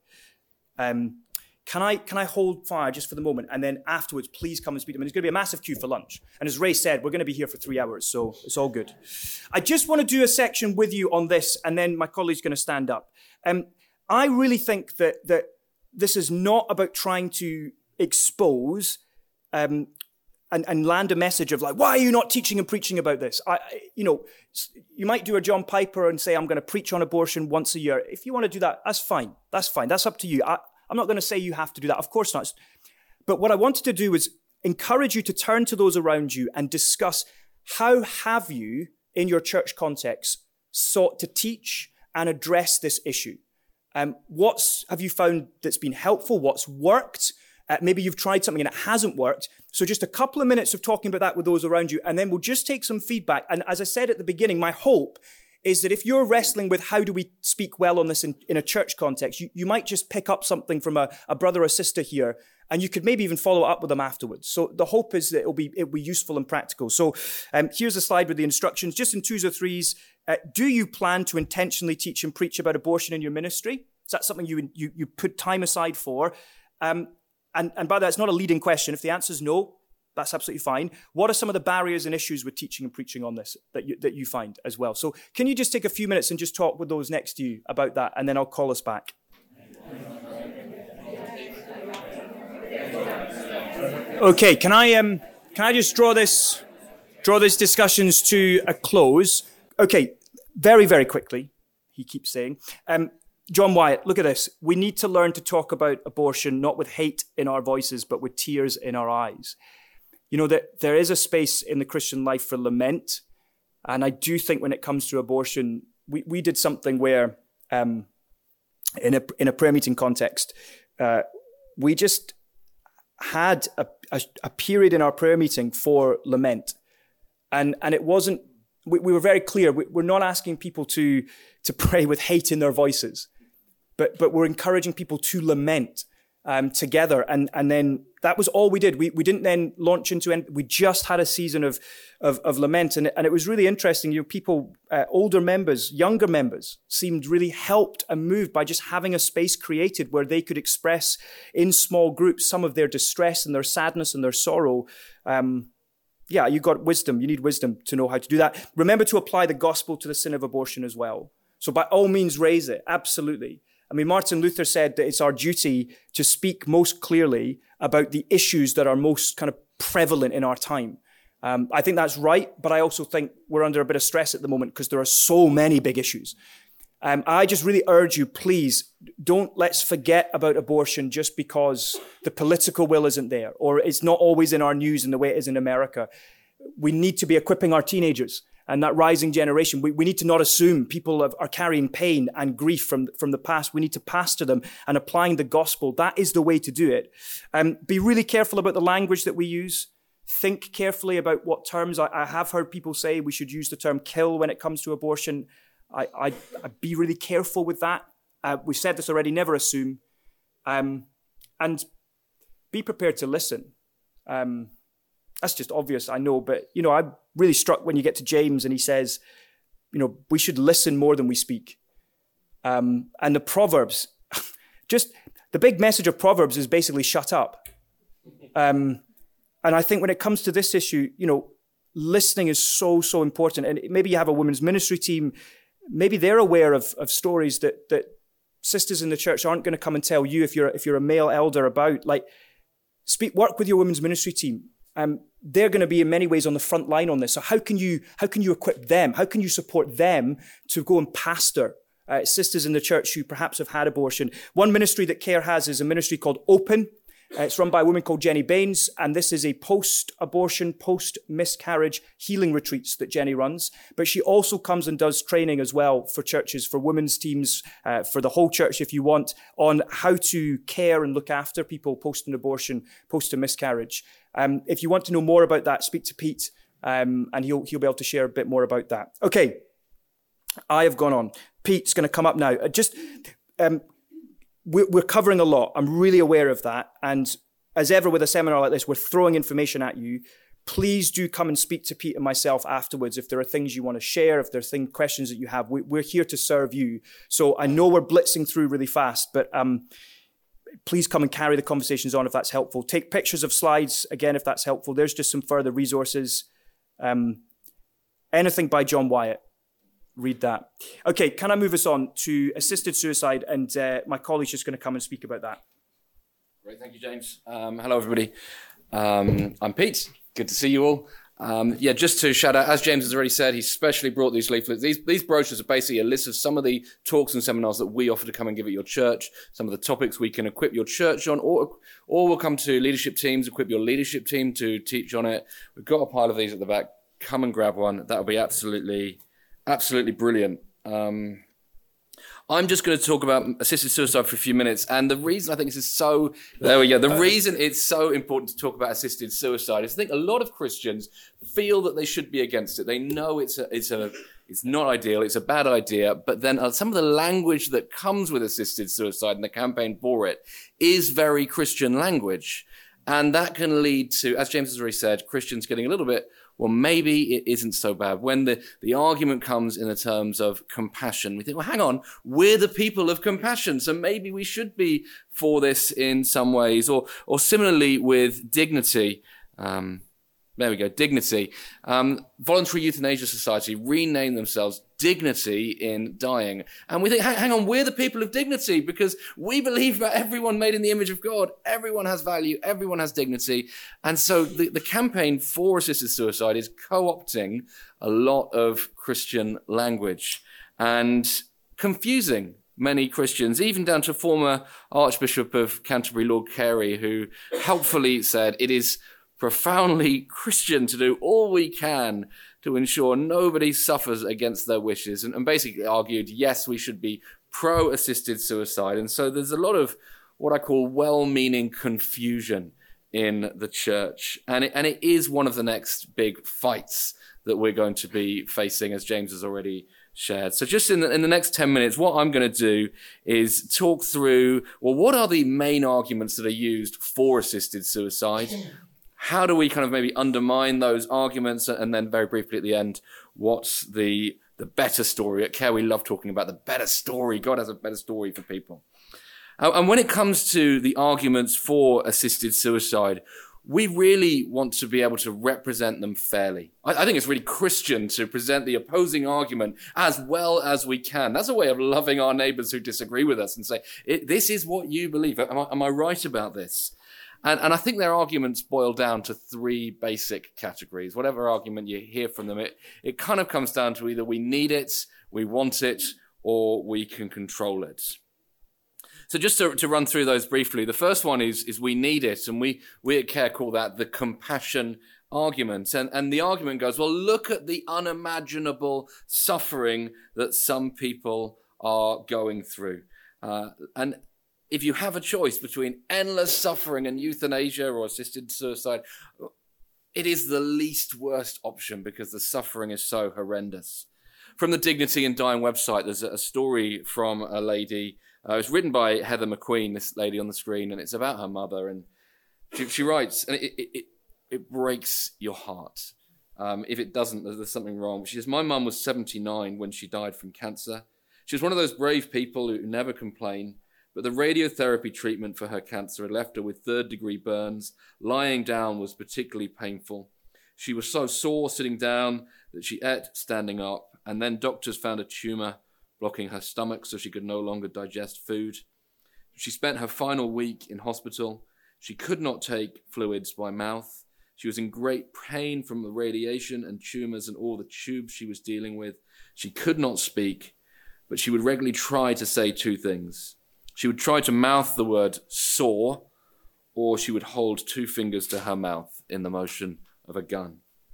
Um, can I can I hold fire just for the moment? And then afterwards, please come and speak to me. There's going to be a massive queue for lunch. And as Ray said, we're going to be here for three hours, so it's all good. I just want to do a section with you on this, and then my colleague's going to stand up. Um, I really think that, that this is not about trying to expose um, And, and land a message of like, why are you not teaching and preaching about this? I, you know, you might do a John Piper and say, I'm going to preach on abortion once a year. If you want to do that, that's fine. That's fine. That's up to you. I, I'm not going to say you have to do that. Of course not. But what I wanted to do was encourage you to turn to those around you and discuss how have you, in your church context, sought to teach and address this issue? Um, what's have you found that's been helpful? What's worked? Uh, maybe you've tried something and it hasn't worked. So just a couple of minutes of talking about that with those around you, and then we'll just take some feedback. And as I said at the beginning, my hope is that if you're wrestling with how do we speak well on this in, in a church context, you, you might just pick up something from a, a brother or sister here, and you could maybe even follow up with them afterwards. So the hope is that it'll be, it'll be useful and practical. So um, here's a slide with the instructions, just in twos or threes. Uh, do you plan to intentionally teach and preach about abortion in your ministry? Is that something you, you, you put time aside for? Um, And, and by the way, it's not a leading question. If the answer is no, that's absolutely fine. What are some of the barriers and issues with teaching and preaching on this that you, that you find as well? So can you just take a few minutes and just talk with those next to you about that, and then I'll call us back. Okay, can I um can I just draw this draw these discussions to a close. Okay, very, very quickly, he keeps saying. Um, John Wyatt, look at this. We need to learn to talk about abortion, not with hate in our voices, but with tears in our eyes. You know, that there is a space in the Christian life for lament. And I do think when it comes to abortion, we, we did something where, um, in a in a prayer meeting context, uh, we just had a, a, a period in our prayer meeting for lament. And and it wasn't, we, we were very clear, we, we're not asking people to, to pray with hate in their voices, but but we're encouraging people to lament um, together. And and then that was all we did. We we didn't then launch into, any, we just had a season of of, of lament. And, and it was really interesting. You know, people, uh, older members, younger members seemed really helped and moved by just having a space created where they could express in small groups some of their distress and their sadness and their sorrow. Um, yeah, you got wisdom. You need wisdom to know how to do that. Remember to apply the gospel to the sin of abortion as well. So by all means, raise it. Absolutely. I mean, Martin Luther said that it's our duty to speak most clearly about the issues that are most kind of prevalent in our time. Um, I think that's right, but I also think we're under a bit of stress at the moment because there are so many big issues. Um, I just really urge you, please, don't let's forget about abortion just because the political will isn't there or it's not always in our news in the way it is in America. We need to be equipping our teenagers and that rising generation. We, we need to not assume people have, are carrying pain and grief from, from the past. We need to pastor them and applying the gospel. That is the way to do it. Um, be really careful about the language that we use. Think carefully about what terms. I, I have heard people say we should use the term kill when it comes to abortion. I, I, I'd be really careful with that. Uh, we've said this already, never assume. Um, and be prepared to listen. Um, that's just obvious, I know. But, you know, I'm really struck when you get to James and he says, you know, we should listen more than we speak. Um, and the Proverbs, just the big message of Proverbs is basically shut up. Um, and I think when it comes to this issue, you know, listening is so, so important. And maybe you have a women's ministry team. Maybe they're aware of, of stories that, that sisters in the church aren't going to come and tell you if you're if you're a male elder about. Like, speak, work with your women's ministry team. Um, they're going to be in many ways on the front line on this. So how can you how can you equip them? How can you support them to go and pastor uh, sisters in the church who perhaps have had abortion? One ministry that CARE has is a ministry called Open. Uh, it's run by a woman called Jenny Baines, and this is a post-abortion, post-miscarriage healing retreats that Jenny runs. But she also comes and does training as well for churches, for women's teams, uh, for the whole church if you want, on how to care and look after people post an abortion, post a miscarriage. Um, if you want to know more about that, speak to Pete, um, and he'll he'll be able to share a bit more about that. Okay, I have gone on. Pete's going to come up now. Uh, just... Um, We're covering a lot. I'm really aware of that. And as ever with a seminar like this, we're throwing information at you. Please do come and speak to Pete and myself afterwards if there are things you want to share, if there are things, questions that you have. We're here to serve you. So I know we're blitzing through really fast, but um, please come and carry the conversations on if that's helpful. Take pictures of slides, again, if that's helpful. There's just some further resources. Um, anything by John Wyatt. Read that. Okay, can I move us on to assisted suicide? And uh, my colleague's just going to come and speak about that. Great, thank you, James. Um, hello, everybody. Um, I'm Pete. Good to see you all. Um, yeah, just to shout out, as James has already said, he specially brought these leaflets. These, these brochures are basically a list of some of the talks and seminars that we offer to come and give at your church, some of the topics we can equip your church on, or, or we'll come to leadership teams, equip your leadership team to teach on it. We've got a pile of these at the back. Come and grab one. That'll be absolutely... Absolutely brilliant. Um, I'm just going to talk about assisted suicide for a few minutes. And the reason I think this is so, there we go. The reason it's so important to talk about assisted suicide is I think a lot of Christians feel that they should be against it. They know it's a, it's a, it's not ideal. It's a bad idea. But then uh, some of the language that comes with assisted suicide and the campaign for it is very Christian language. And that can lead to, as James has already said, Christians getting a little bit, well, maybe it isn't so bad. When the, the argument comes in the terms of compassion, we think, well, hang on, we're the people of compassion, so maybe we should be for this in some ways. Or or similarly with dignity, um, There we go, Dignity. Um, Voluntary Euthanasia Society renamed themselves Dignity in Dying. And we think, hang, hang on, we're the people of dignity because we believe that everyone made in the image of God, everyone has value, everyone has dignity. And so the, the campaign for assisted suicide is co-opting a lot of Christian language and confusing many Christians, even down to former Archbishop of Canterbury, Lord Carey, who helpfully said it is profoundly Christian to do all we can to ensure nobody suffers against their wishes, and, and basically argued, yes, we should be pro-assisted suicide. And so there's a lot of what I call well-meaning confusion in the church. And it, and it is one of the next big fights that we're going to be facing, as James has already shared. So just in the, in the next ten minutes, what I'm going to do is talk through, well, what are the main arguments that are used for assisted suicide? How do we kind of maybe undermine those arguments? And then very briefly at the end, what's the the better story? At Care, we love talking about the better story. God has a better story for people. Uh, and when it comes to the arguments for assisted suicide, we really want to be able to represent them fairly. I, I think it's really Christian to present the opposing argument as well as we can. That's a way of loving our neighbors who disagree with us and say, this is what you believe. Am I, am I right about this? And, and I think their arguments boil down to three basic categories. Whatever argument you hear from them, it, it kind of comes down to either we need it, we want it, or we can control it. So just to, to run through those briefly, the first one is, is we need it, and we, we at Care call that the compassion argument. And, and the argument goes, well, look at the unimaginable suffering that some people are going through. Uh, and if you have a choice between endless suffering and euthanasia or assisted suicide, it is the least worst option because the suffering is so horrendous. From the Dignity in Dying website, there's a story from a lady. Uh, it was written by Heather McQueen, this lady on the screen, and it's about her mother. And she, she writes, and it, it, it, it breaks your heart. Um, if it doesn't, there's something wrong. She says, my mum was seventy-nine when she died from cancer. She was one of those brave people who never complain. But the radiotherapy treatment for her cancer had left her with third-degree burns. Lying down was particularly painful. She was so sore sitting down that she ate standing up, and then doctors found a tumour blocking her stomach so she could no longer digest food. She spent her final week in hospital. She could not take fluids by mouth. She was in great pain from the radiation and tumours and all the tubes she was dealing with. She could not speak, but she would regularly try to say two things. She would try to mouth the word saw, or she would hold two fingers to her mouth in the motion of a gun.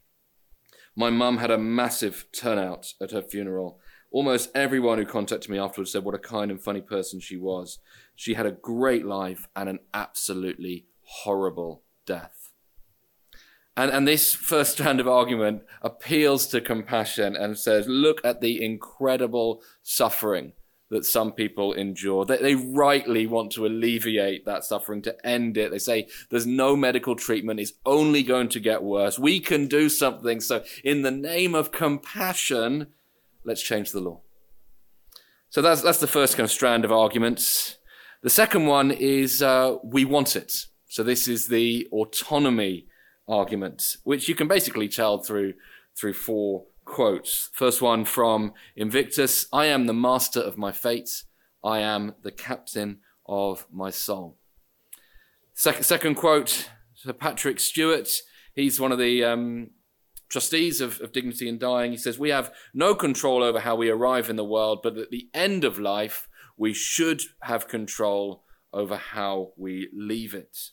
My mum had a massive turnout at her funeral. Almost everyone who contacted me afterwards said what a kind and funny person she was. She had a great life and an absolutely horrible death. And, and this first strand of argument appeals to compassion and says, look at the incredible suffering that some people endure. They, they rightly want to alleviate that suffering, to end it. They say there's no medical treatment, it's only going to get worse. We can do something. So in the name of compassion, let's change the law. So that's, that's the first kind of strand of arguments. The second one is uh, we want it. So this is the autonomy argument, which you can basically tell through, through four quotes. First one from Invictus: I am the master of my fate. I am the captain of my soul. Second, second quote, Sir Patrick Stewart. He's one of the um, trustees of, of Dignity in Dying. He says, we have no control over how we arrive in the world, but at the end of life, we should have control over how we leave it.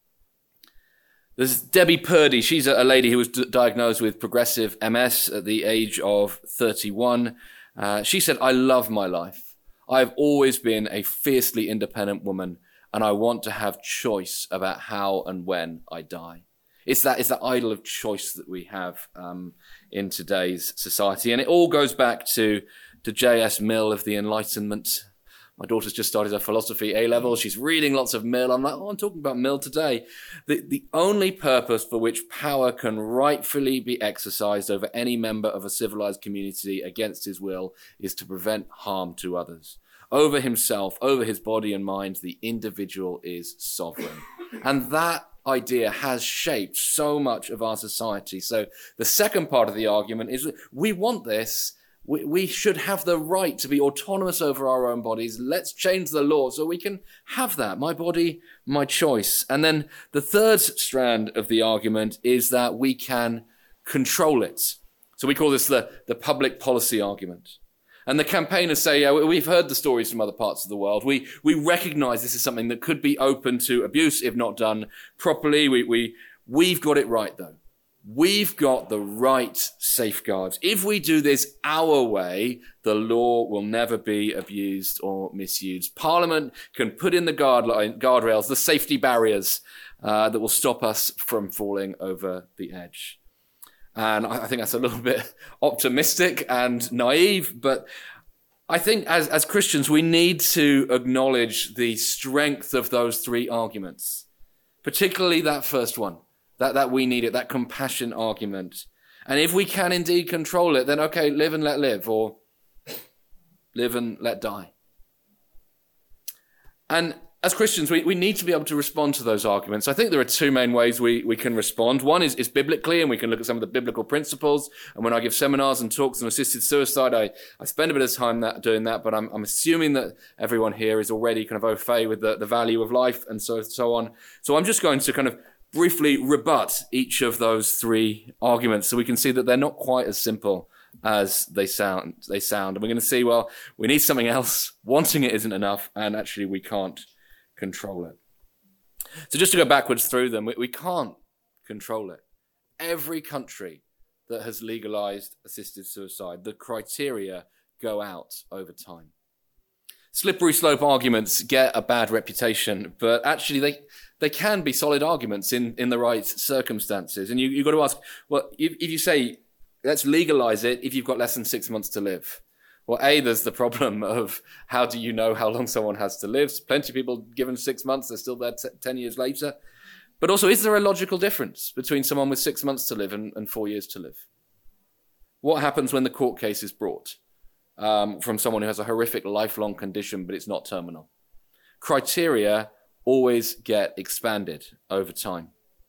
There's Debbie Purdy. She's a lady who was d- diagnosed with progressive M S at the age of thirty-one. Uh, she said, I love my life. I've always been a fiercely independent woman, and I want to have choice about how and when I die. It's that, it's that idol of choice that we have um, in today's society. And it all goes back to, to J S Mill of the Enlightenment. My daughter's just started her philosophy A-level. She's reading lots of Mill. I'm like, oh, I'm talking about Mill today. The, the only purpose for which power can rightfully be exercised over any member of a civilized community against his will is to prevent harm to others. Over himself, over his body and mind, the individual is sovereign. And that idea has shaped so much of our society. So the second part of the argument is we want this. We, we should have the right to be autonomous over our own bodies. Let's change the law so we can have that. My body, my choice. And then the third strand of the argument is that we can control it. So we call this the, the public policy argument. And the campaigners say, yeah, we've heard the stories from other parts of the world. We we recognize this is something that could be open to abuse if not done properly. We, we, we've got it right, though. We've got the right safeguards. If we do this our way, the law will never be abused or misused. Parliament can put in the guard line, guardrails, the safety barriers uh, that will stop us from falling over the edge. And I think that's a little bit optimistic and naive, but I think as, as Christians, we need to acknowledge the strength of those three arguments, particularly that first one, that, that we need it, that compassion argument. And if we can indeed control it, then okay, live and let live, or live and let die. And as Christians, we, we need to be able to respond to those arguments. I think there are two main ways we, we can respond. One is, is biblically, and we can look at some of the biblical principles. And when I give seminars and talks on assisted suicide, I, I spend a bit of time that, doing that, but I'm, I'm assuming that everyone here is already kind of au fait with the, the value of life and so, so on. So I'm just going to kind of briefly rebut each of those three arguments so we can see that they're not quite as simple as they sound. They sound. And we're going to see, well, we need something else. Wanting it isn't enough, and actually we can't control it. So just to go backwards through them, we, we can't control it. Every country that has legalized assisted suicide, the criteria go out over time. Slippery slope arguments get a bad reputation, but actually they they can be solid arguments in, in the right circumstances. And you, you've got to ask, well, if, if you say, let's legalize it if you've got less than six months to live. Well, A, there's the problem of how do you know how long someone has to live? Plenty of people given six months, they're still there t- ten years later. But also, is there a logical difference between someone with six months to live and, and four years to live? What happens when the court case is brought um, from someone who has a horrific lifelong condition, but it's not terminal? Criteria always get expanded over time.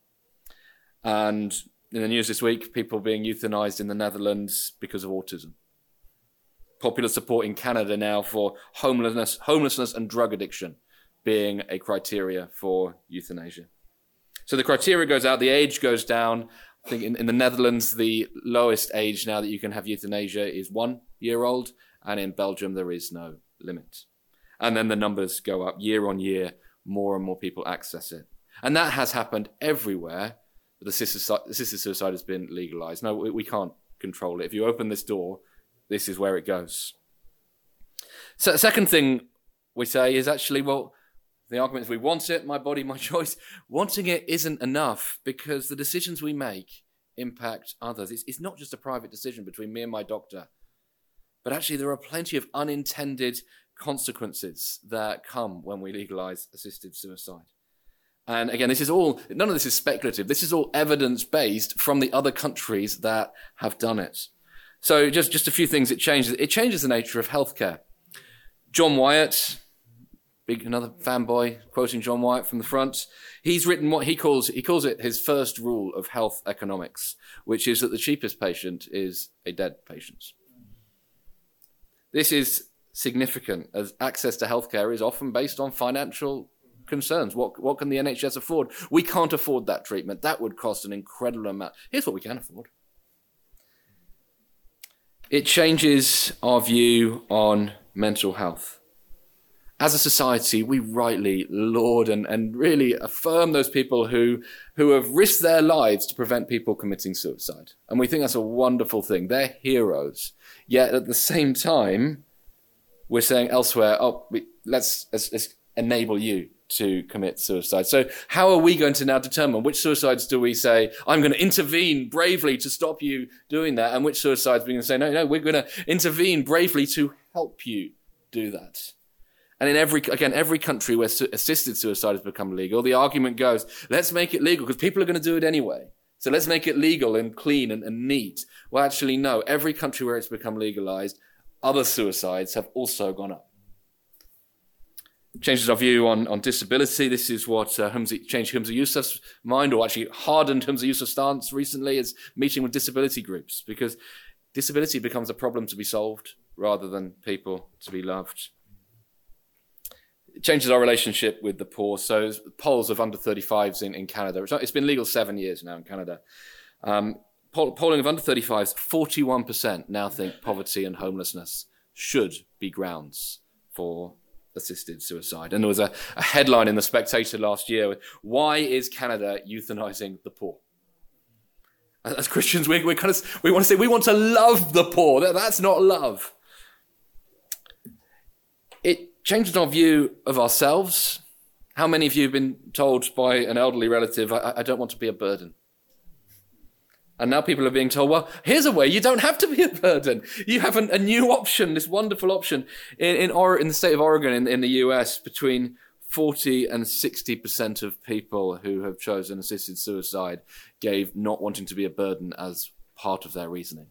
And in the news this week, people being euthanized in the Netherlands because of autism. Popular support in Canada now for homelessness, homelessness and drug addiction being a criteria for euthanasia. So the criteria goes out, the age goes down. I think in, in the Netherlands, the lowest age now that you can have euthanasia is one year old, and in Belgium, there is no limit. And then the numbers go up year on year, more and more people access it. And that has happened everywhere that assisted suicide has been legalized. No, we, we can't control it. If you open this door, this is where it goes. So the second thing we say is actually, well, the argument is we want it, my body, my choice. Wanting it isn't enough because the decisions we make impact others. It's, it's not just a private decision between me and my doctor, but actually there are plenty of unintended consequences that come when we legalize assisted suicide. And again, this is all, none of this is speculative. This is all evidence-based from the other countries that have done it. So just, just a few things it changes. It changes the nature of healthcare. John Wyatt, big another fanboy, quoting John Wyatt from the front, he's written what he calls, he calls it his first rule of health economics, which is that the cheapest patient is a dead patient. This is significant, as access to healthcare is often based on financial concerns. What, what can the N H S afford? We can't afford that treatment. That would cost an incredible amount. Here's what we can afford. It changes our view on mental health. As a society, we rightly laud and, and really affirm those people who, who have risked their lives to prevent people committing suicide. And we think that's a wonderful thing. They're heroes. Yet at the same time, we're saying elsewhere, oh, we, let's, let's, let's enable you to commit suicide. So how are we going to now determine which suicides do we say, I'm going to intervene bravely to stop you doing that, and which suicides we're going to say, no, no, we're going to intervene bravely to help you do that. And in every, again, every country where su- assisted suicide has become legal, the argument goes, let's make it legal because people are going to do it anyway. So let's make it legal and clean and, and neat. Well, actually, no. Every country where it's become legalized, other suicides have also gone up. Changes our view on, on disability. This is what uh, Humza, changed Humza Yousaf's mind, or actually hardened Humza Yousaf's stance recently, is meeting with disability groups, because disability becomes a problem to be solved rather than people to be loved. It changes our relationship with the poor. So polls of under thirty-fives in, in Canada. It's, not, it's been legal seven years now in Canada. Um, poll, polling of under thirty-fives, forty-one percent now think poverty and homelessness should be grounds for assisted suicide. And there was a, a headline in The Spectator last year: why is Canada euthanizing the poor? As Christians, we, we kind of we want to say we want to love the poor. That, that's not love. It changes our view of ourselves. How many of you have been told by an elderly relative, I, I don't want to be a burden? And now people are being told, well, here's a way you don't have to be a burden. You have an, a new option, this wonderful option. In in, or, in the state of Oregon, in, in the U S, between forty and sixty percent of people who have chosen assisted suicide gave not wanting to be a burden as part of their reasoning.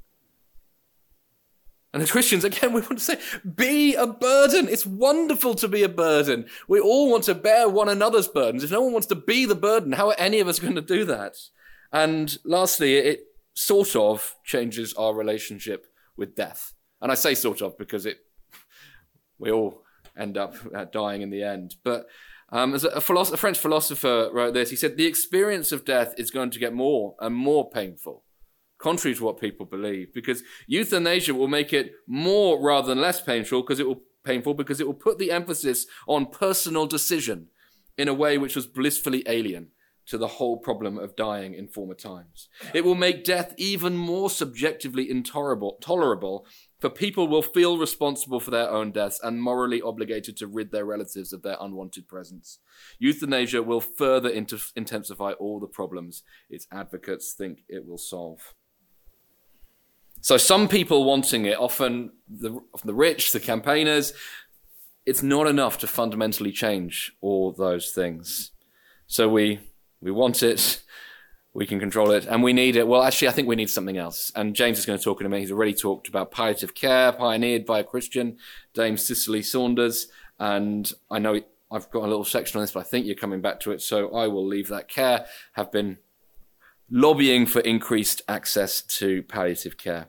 And as Christians, again, we want to say, be a burden. It's wonderful to be a burden. We all want to bear one another's burdens. If no one wants to be the burden, how are any of us going to do that? And lastly, it sort of changes our relationship with death. And I say sort of because it we all end up dying in the end. But um, as a, philosopher, a French philosopher wrote this, he said, the experience of death is going to get more and more painful, contrary to what people believe, because euthanasia will make it more rather than less painful because it will painful because it will put the emphasis on personal decision in a way which was blissfully alien to the whole problem of dying in former times. It will make death even more subjectively intolerable, tolerable, for people will feel responsible for their own deaths and morally obligated to rid their relatives of their unwanted presence. Euthanasia will further inter- intensify all the problems its advocates think it will solve. So some people wanting it, often the, often the rich, the campaigners, it's not enough to fundamentally change all those things. So we we want it, we can control it, and we need it. Well, actually, I think we need something else. And James is going to talk in a minute. He's already talked about palliative care, pioneered by a Christian, Dame Cicely Saunders. And I know I've got a little section on this, but I think you're coming back to it, so I will leave that. Care have been lobbying for increased access to palliative care.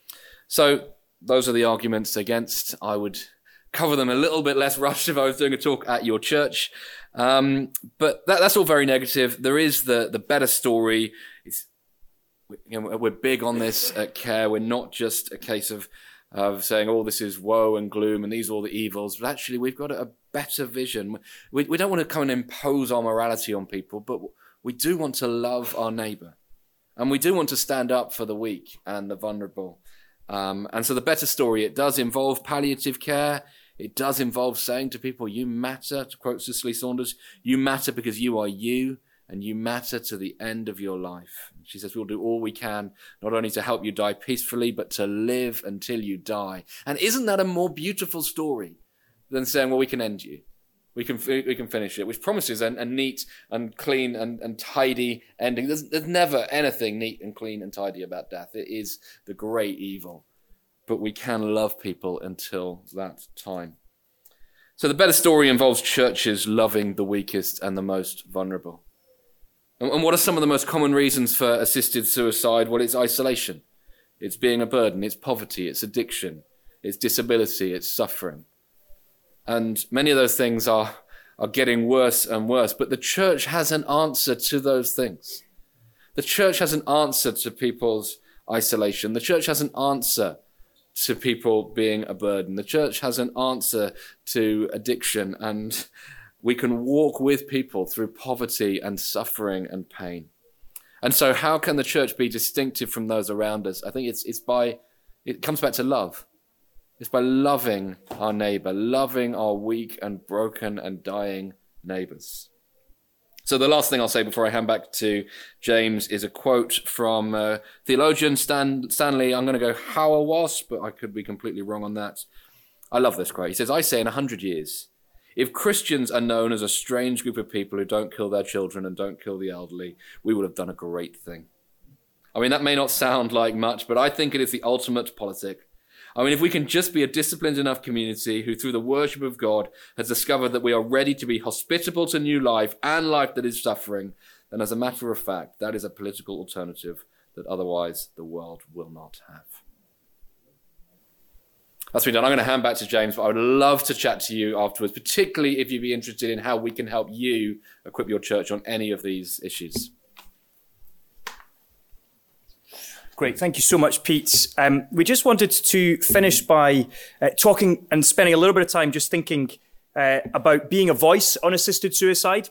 So those are the arguments against. I would cover them a little bit less rushed if I was doing a talk at your church. Um, but that, that's all very negative. There is the, the better story. It's, you know, we're big on this at Care. We're not just a case of, of saying, oh, this is woe and gloom and these are all the evils. But actually, we've got a better vision. We, we don't want to come and impose our morality on people, but we do want to love our neighbour. And we do want to stand up for the weak and the vulnerable. Um, and so the better story, it does involve palliative care. It does involve saying to people, you matter, to quote Cicely Saunders, you matter because you are you, and you matter to the end of your life. She says, we'll do all we can, not only to help you die peacefully, but to live until you die. And isn't that a more beautiful story than saying, well, we can end you. We can we can finish it, which promises a, a neat and clean and, and tidy ending. There's, there's never anything neat and clean and tidy about death. It is the great evil. But we can love people until that time. So the better story involves churches loving the weakest and the most vulnerable. And, and what are some of the most common reasons for assisted suicide? Well, it's isolation. It's being a burden. It's poverty. It's addiction. It's disability. It's suffering. And many of those things are, are getting worse and worse. But the church has an answer to those things. The church has an answer to people's isolation. The church has an answer to people being a burden. The church has an answer to addiction, and we can walk with people through poverty and suffering and pain. And so how can the church be distinctive from those around us? I think it's it's by, it comes back to love. It's by loving our neighbour, loving our weak and broken and dying neighbours. So the last thing I'll say before I hand back to James is a quote from uh, theologian Stan, Stanley. I'm going to go Hauerwas, but I could be completely wrong on that. I love this quote. He says, I say in a hundred years, if Christians are known as a strange group of people who don't kill their children and don't kill the elderly, we would have done a great thing. I mean, that may not sound like much, but I think it is the ultimate politic. I mean, if we can just be a disciplined enough community who, through the worship of God, has discovered that we are ready to be hospitable to new life and life that is suffering, then as a matter of fact, that is a political alternative that otherwise the world will not have. That's been done. I'm going to hand back to James, but I would love to chat to you afterwards, particularly if you'd be interested in how we can help you equip your church on any of these issues. Great. Thank you so much, Pete. Um, we just wanted to finish by uh, talking and spending a little bit of time just thinking uh, about being a voice on assisted suicide.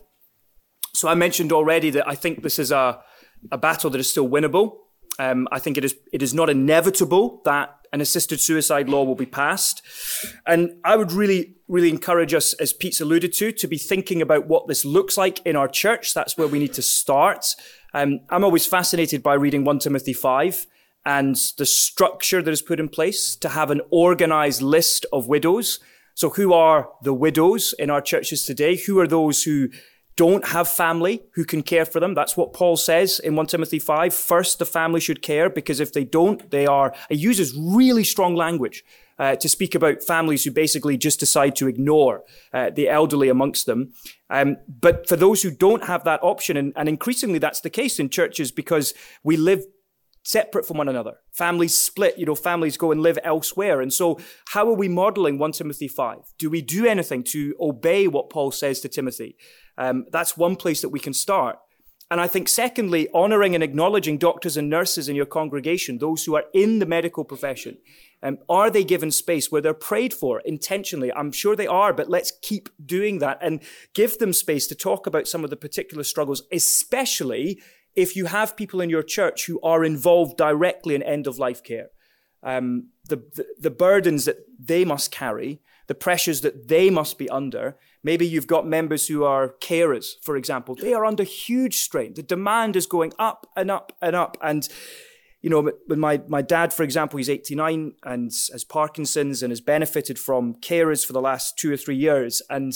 So I mentioned already that I think this is a, a battle that is still winnable. Um, I think it is it is not inevitable that an assisted suicide law will be passed. And I would really, really encourage us, as Pete's alluded to, to be thinking about what this looks like in our church. That's where we need to start. Um, I'm always fascinated by reading First Timothy five and the structure that is put in place to have an organized list of widows. So who are the widows in our churches today? Who are those who don't have family who can care for them? That's what Paul says in First Timothy five. First, the family should care, because if they don't, they are, he uses really strong language uh, to speak about families who basically just decide to ignore uh, the elderly amongst them. Um, but for those who don't have that option, and, and increasingly that's the case in churches because we live separate from one another. Families split, you know, families go and live elsewhere. And so how are we modeling First Timothy five? Do we do anything to obey what Paul says to Timothy? Um, that's one place that we can start. And I think secondly, honoring and acknowledging doctors and nurses in your congregation, those who are in the medical profession. Um, are they given space where they're prayed for intentionally? I'm sure they are, but let's keep doing that and give them space to talk about some of the particular struggles, especially if you have people in your church who are involved directly in end-of-life care. Um, the, the, the burdens that they must carry, the pressures that they must be under. Maybe you've got members who are carers, for example. They are under huge strain. The demand is going up and up and up. And, you know, with my, my dad, for example, he's eighty-nine and has Parkinson's and has benefited from carers for the last two or three years. And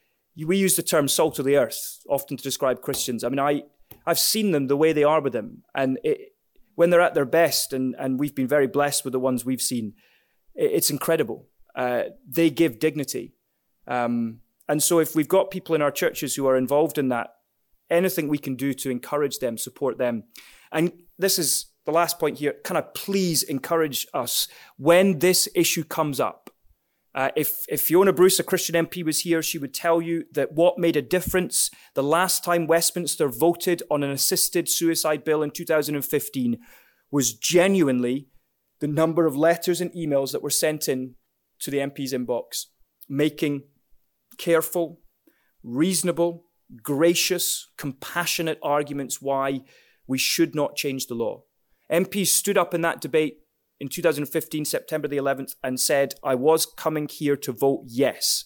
we use the term salt of the earth often to describe Christians. I mean, I, I've seen them the way they are with him. And it, when they're at their best, and, and we've been very blessed with the ones we've seen, it, it's incredible. Uh, they give dignity. Um, and so if we've got people in our churches who are involved in that, anything we can do to encourage them, support them. And this is the last point here, kind of please encourage us when this issue comes up. Uh, if, if Fiona Bruce, a Christian M P, was here, she would tell you that what made a difference the last time Westminster voted on an assisted suicide bill in two thousand fifteen was genuinely the number of letters and emails that were sent in to the M P's inbox, making careful, reasonable, gracious, compassionate arguments why we should not change the law. M Ps stood up in that debate in two thousand fifteen, September the eleventh, and said, I was coming here to vote yes.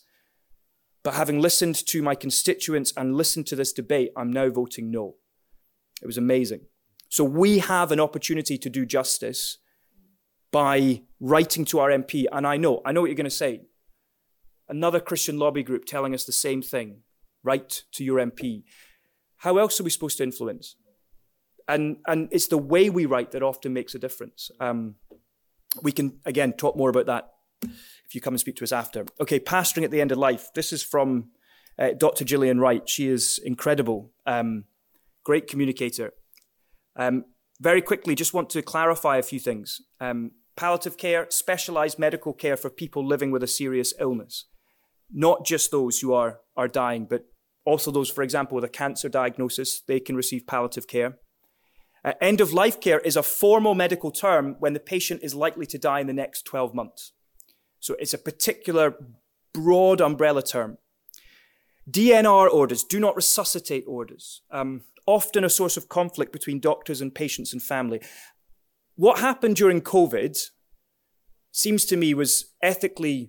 But having listened to my constituents and listened to this debate, I'm now voting no. It was amazing. So we have an opportunity to do justice by writing to our M P. And I know, I know what you're going to say. Another Christian lobby group telling us the same thing. Write to your M P. How else are we supposed to influence? And, and it's the way we write that often makes a difference. Um, we can, again, talk more about that if you come and speak to us after. Okay, pastoring at the end of life. This is from uh, Doctor Gillian Wright. She is incredible. Um, great communicator. Um, very quickly, just want to clarify a few things. Um, palliative care, specialized medical care for people living with a serious illness. Not just those who are, are dying, but also those, for example, with a cancer diagnosis, they can receive palliative care. Uh, end-of-life care is a formal medical term when the patient is likely to die in the next twelve months. So it's a particular broad umbrella term. D N R orders, do not resuscitate orders, um, often a source of conflict between doctors and patients and family. What happened during COVID seems to me was ethically,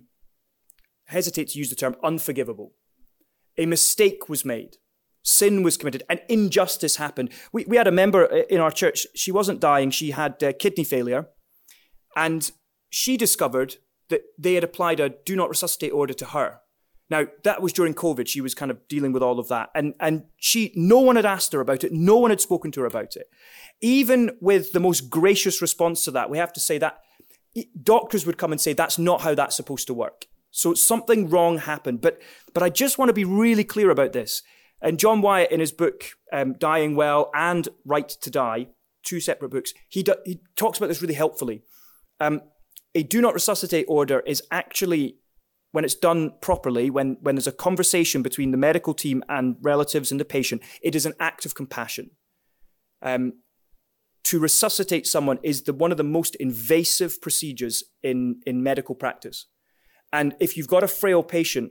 I hesitate to use the term, unforgivable. A mistake was made. Sin was committed, and injustice happened. We, we had a member in our church, she wasn't dying, she had uh, kidney failure, and she discovered that they had applied a do not resuscitate order to her. Now, that was during COVID, she was kind of dealing with all of that, and, and she, no one had asked her about it, no one had spoken to her about it. Even with the most gracious response to that, we have to say that doctors would come and say, that's not how that's supposed to work. So something wrong happened. But, but I just want to be really clear about this. And John Wyatt, in his book, um, Dying Well and Right to Die, two separate books, he, do, he talks about this really helpfully. Um, a do not resuscitate order is actually, when it's done properly, when, when there's a conversation between the medical team and relatives and the patient, it is an act of compassion. Um, to resuscitate someone is the, one of the most invasive procedures in, in medical practice. And if you've got a frail patient,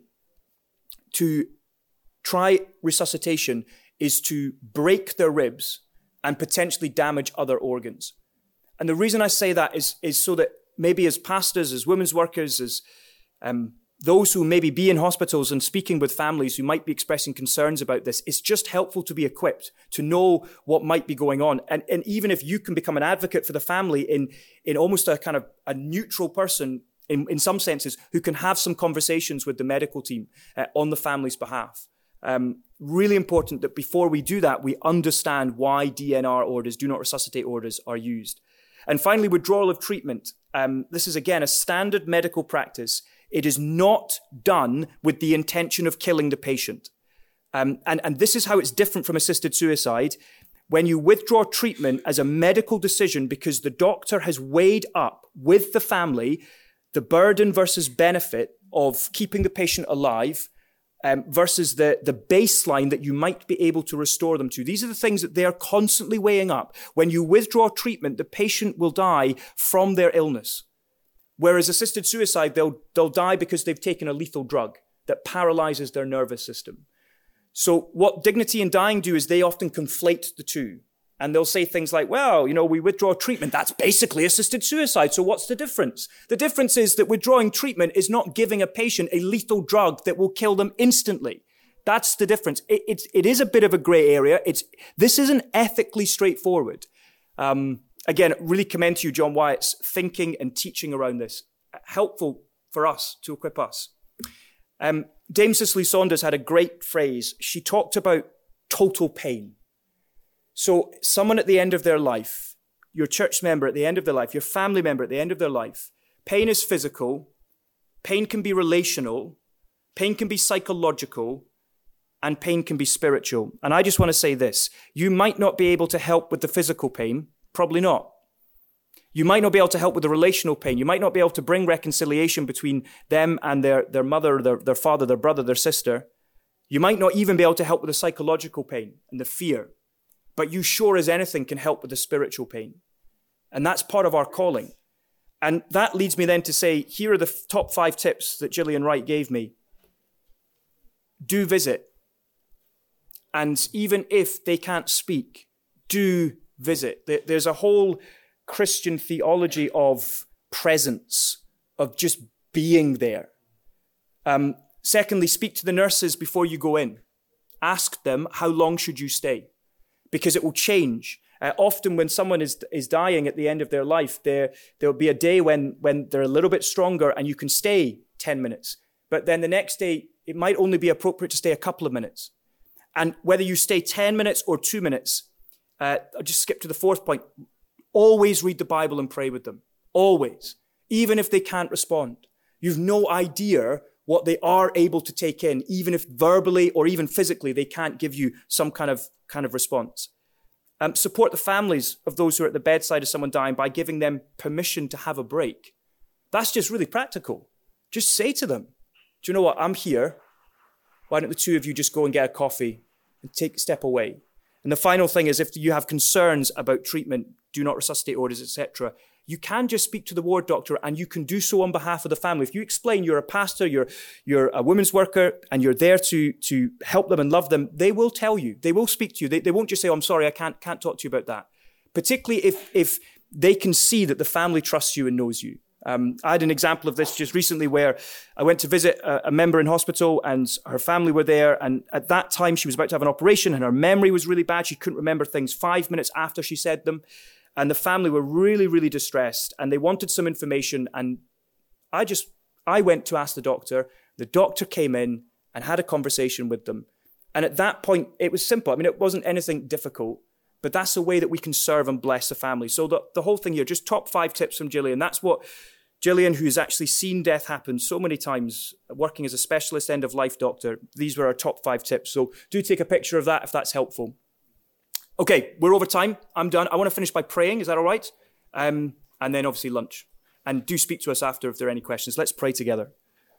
to try resuscitation is to break their ribs and potentially damage other organs. And the reason I say that is, is so that maybe as pastors, as women's workers, as um, those who maybe be in hospitals and speaking with families who might be expressing concerns about this, it's just helpful to be equipped, to know what might be going on. And, and even if you can become an advocate for the family in, in almost a kind of a neutral person, in, in some senses, who can have some conversations with the medical team uh, on the family's behalf. Um, really important that before we do that, we understand why D N R orders, do not resuscitate orders, are used. And finally, withdrawal of treatment. Um, this is, again, a standard medical practice. It is not done with the intention of killing the patient. Um, and, and this is how it's different from assisted suicide. When you withdraw treatment as a medical decision because the doctor has weighed up with the family the burden versus benefit of keeping the patient alive, Um, versus the, the baseline that you might be able to restore them to. These are the things that they are constantly weighing up. When you withdraw treatment, the patient will die from their illness. Whereas assisted suicide, they'll, they'll die because they've taken a lethal drug that paralyzes their nervous system. So what Dignity in Dying do is they often conflate the two. And they'll say things like, well, you know, we withdraw treatment. That's basically assisted suicide. So what's the difference? The difference is that withdrawing treatment is not giving a patient a lethal drug that will kill them instantly. That's the difference. It, it's, it is a bit of a gray area. It's, this isn't ethically straightforward. Um, again, really commend to you John Wyatt's thinking and teaching around this. Helpful for us, to equip us. Um, Dame Cicely Saunders had a great phrase. She talked about total pain. So someone at the end of their life, your church member at the end of their life, your family member at the end of their life, pain is physical, pain can be relational, pain can be psychological, and pain can be spiritual. And I just want to say this, you might not be able to help with the physical pain, probably not. You might not be able to help with the relational pain. You might not be able to bring reconciliation between them and their, their mother, their, their father, their brother, their sister. You might not even be able to help with the psychological pain and the fear. But you sure as anything can help with the spiritual pain. And that's part of our calling. And that leads me then to say, here are the f- top five tips that Gillian Wright gave me. Do visit. And even if they can't speak, do visit. There's a whole Christian theology of presence, of just being there. Um, secondly, speak to the nurses before you go in. Ask them, how long should you stay? Because it will change. Uh, often when someone is is dying at the end of their life, there there'll be a day when, when they're a little bit stronger and you can stay ten minutes. But then the next day, it might only be appropriate to stay a couple of minutes. And whether you stay ten minutes or two minutes, uh, I'll just skip to the fourth point. Always read the Bible and pray with them. Always. Even if they can't respond. You've no idea what they are able to take in, even if verbally or even physically they can't give you some kind of kind of response. Um, support the families of those who are at the bedside of someone dying by giving them permission to have a break. That's just really practical. Just say to them, do you know what, I'm here. Why don't the two of you just go and get a coffee and take a step away? And the final thing is, if you have concerns about treatment, do not resuscitate orders, et cetera, you can just speak to the ward doctor and you can do so on behalf of the family. If you explain you're a pastor, you're, you're a women's worker, and you're there to, to help them and love them, they will tell you. They will speak to you. They, they won't just say, oh, I'm sorry, I can't, can't talk to you about that. Particularly if, if they can see that the family trusts you and knows you. Um, I had an example of this just recently where I went to visit a, a member in hospital and her family were there. And at that time, she was about to have an operation and her memory was really bad. She couldn't remember things five minutes after she said them. And the family were really, really distressed and they wanted some information. And I just, I went to ask the doctor. The doctor came in and had a conversation with them. And at that point, it was simple. I mean, it wasn't anything difficult. but that's a way that we can serve and bless a family. So the, the whole thing here, just top five tips from Gillian. That's what Gillian, who's actually seen death happen so many times, working as a specialist end-of-life doctor, these were our top five tips. So do take a picture of that if that's helpful. Okay, we're over time. I'm done. I want to finish by praying. Is that all right? Um, and then obviously lunch. And do speak to us after if there are any questions. Let's pray together.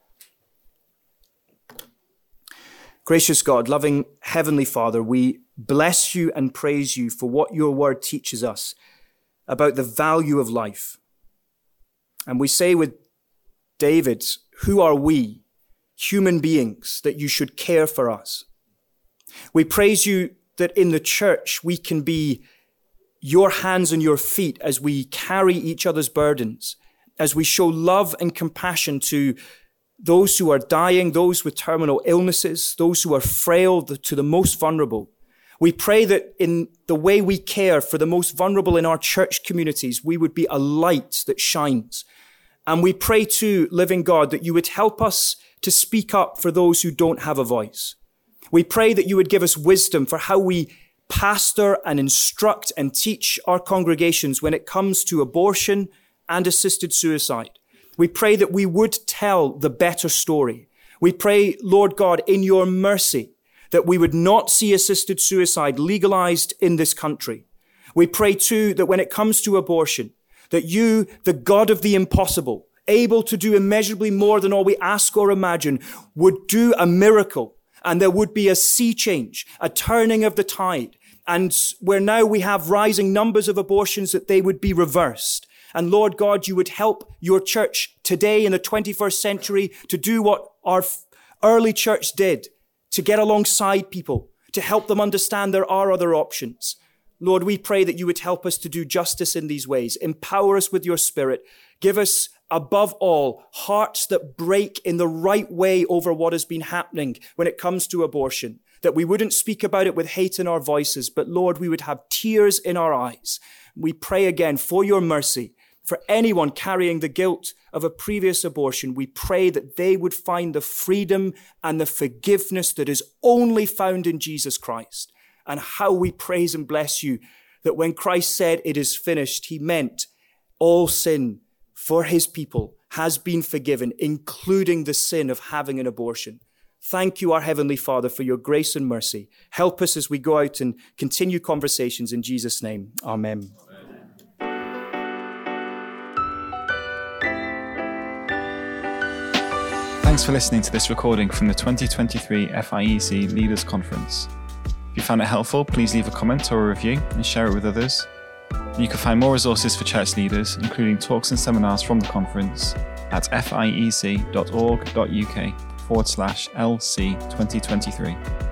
Gracious God, loving Heavenly Father, we bless you and praise you for what your word teaches us about the value of life. And we say with David, who are we, human beings, that you should care for us? We praise you that in the church we can be your hands and your feet as we carry each other's burdens, as we show love and compassion to those who are dying, those with terminal illnesses, those who are frail, to the most vulnerable. We pray that in the way we care for the most vulnerable in our church communities, we would be a light that shines. And we pray too, living God, that you would help us to speak up for those who don't have a voice. We pray that you would give us wisdom for how we pastor and instruct and teach our congregations when it comes to abortion and assisted suicide. We pray that we would tell the better story. We pray, Lord God, in your mercy, that we would not see assisted suicide legalized in this country. We pray too that when it comes to abortion, that you, the God of the impossible, able to do immeasurably more than all we ask or imagine, would do a miracle, and there would be a sea change, a turning of the tide. And where now we have rising numbers of abortions, that they would be reversed. And Lord God, you would help your church today in the twenty-first century to do what our early church did, to get alongside people, to help them understand there are other options. Lord, we pray that you would help us to do justice in these ways. Empower us with your Spirit. Give us, above all, hearts that break in the right way over what has been happening when it comes to abortion. That we wouldn't speak about it with hate in our voices, but Lord, we would have tears in our eyes. We pray again for your mercy. For anyone carrying the guilt of a previous abortion, we pray that they would find the freedom and the forgiveness that is only found in Jesus Christ. And how we praise and bless you that when Christ said it is finished, he meant all sin for his people has been forgiven, including the sin of having an abortion. Thank you, our Heavenly Father, for your grace and mercy. Help us as we go out and continue conversations in Jesus' name. Amen. Thanks for listening to this recording from the twenty twenty-three F I E C Leaders Conference. If you found it helpful, please leave a comment or a review and share it with others. And you can find more resources for church leaders, including talks and seminars from the conference, at fiec.org.uk forward slash LC twenty twenty-three.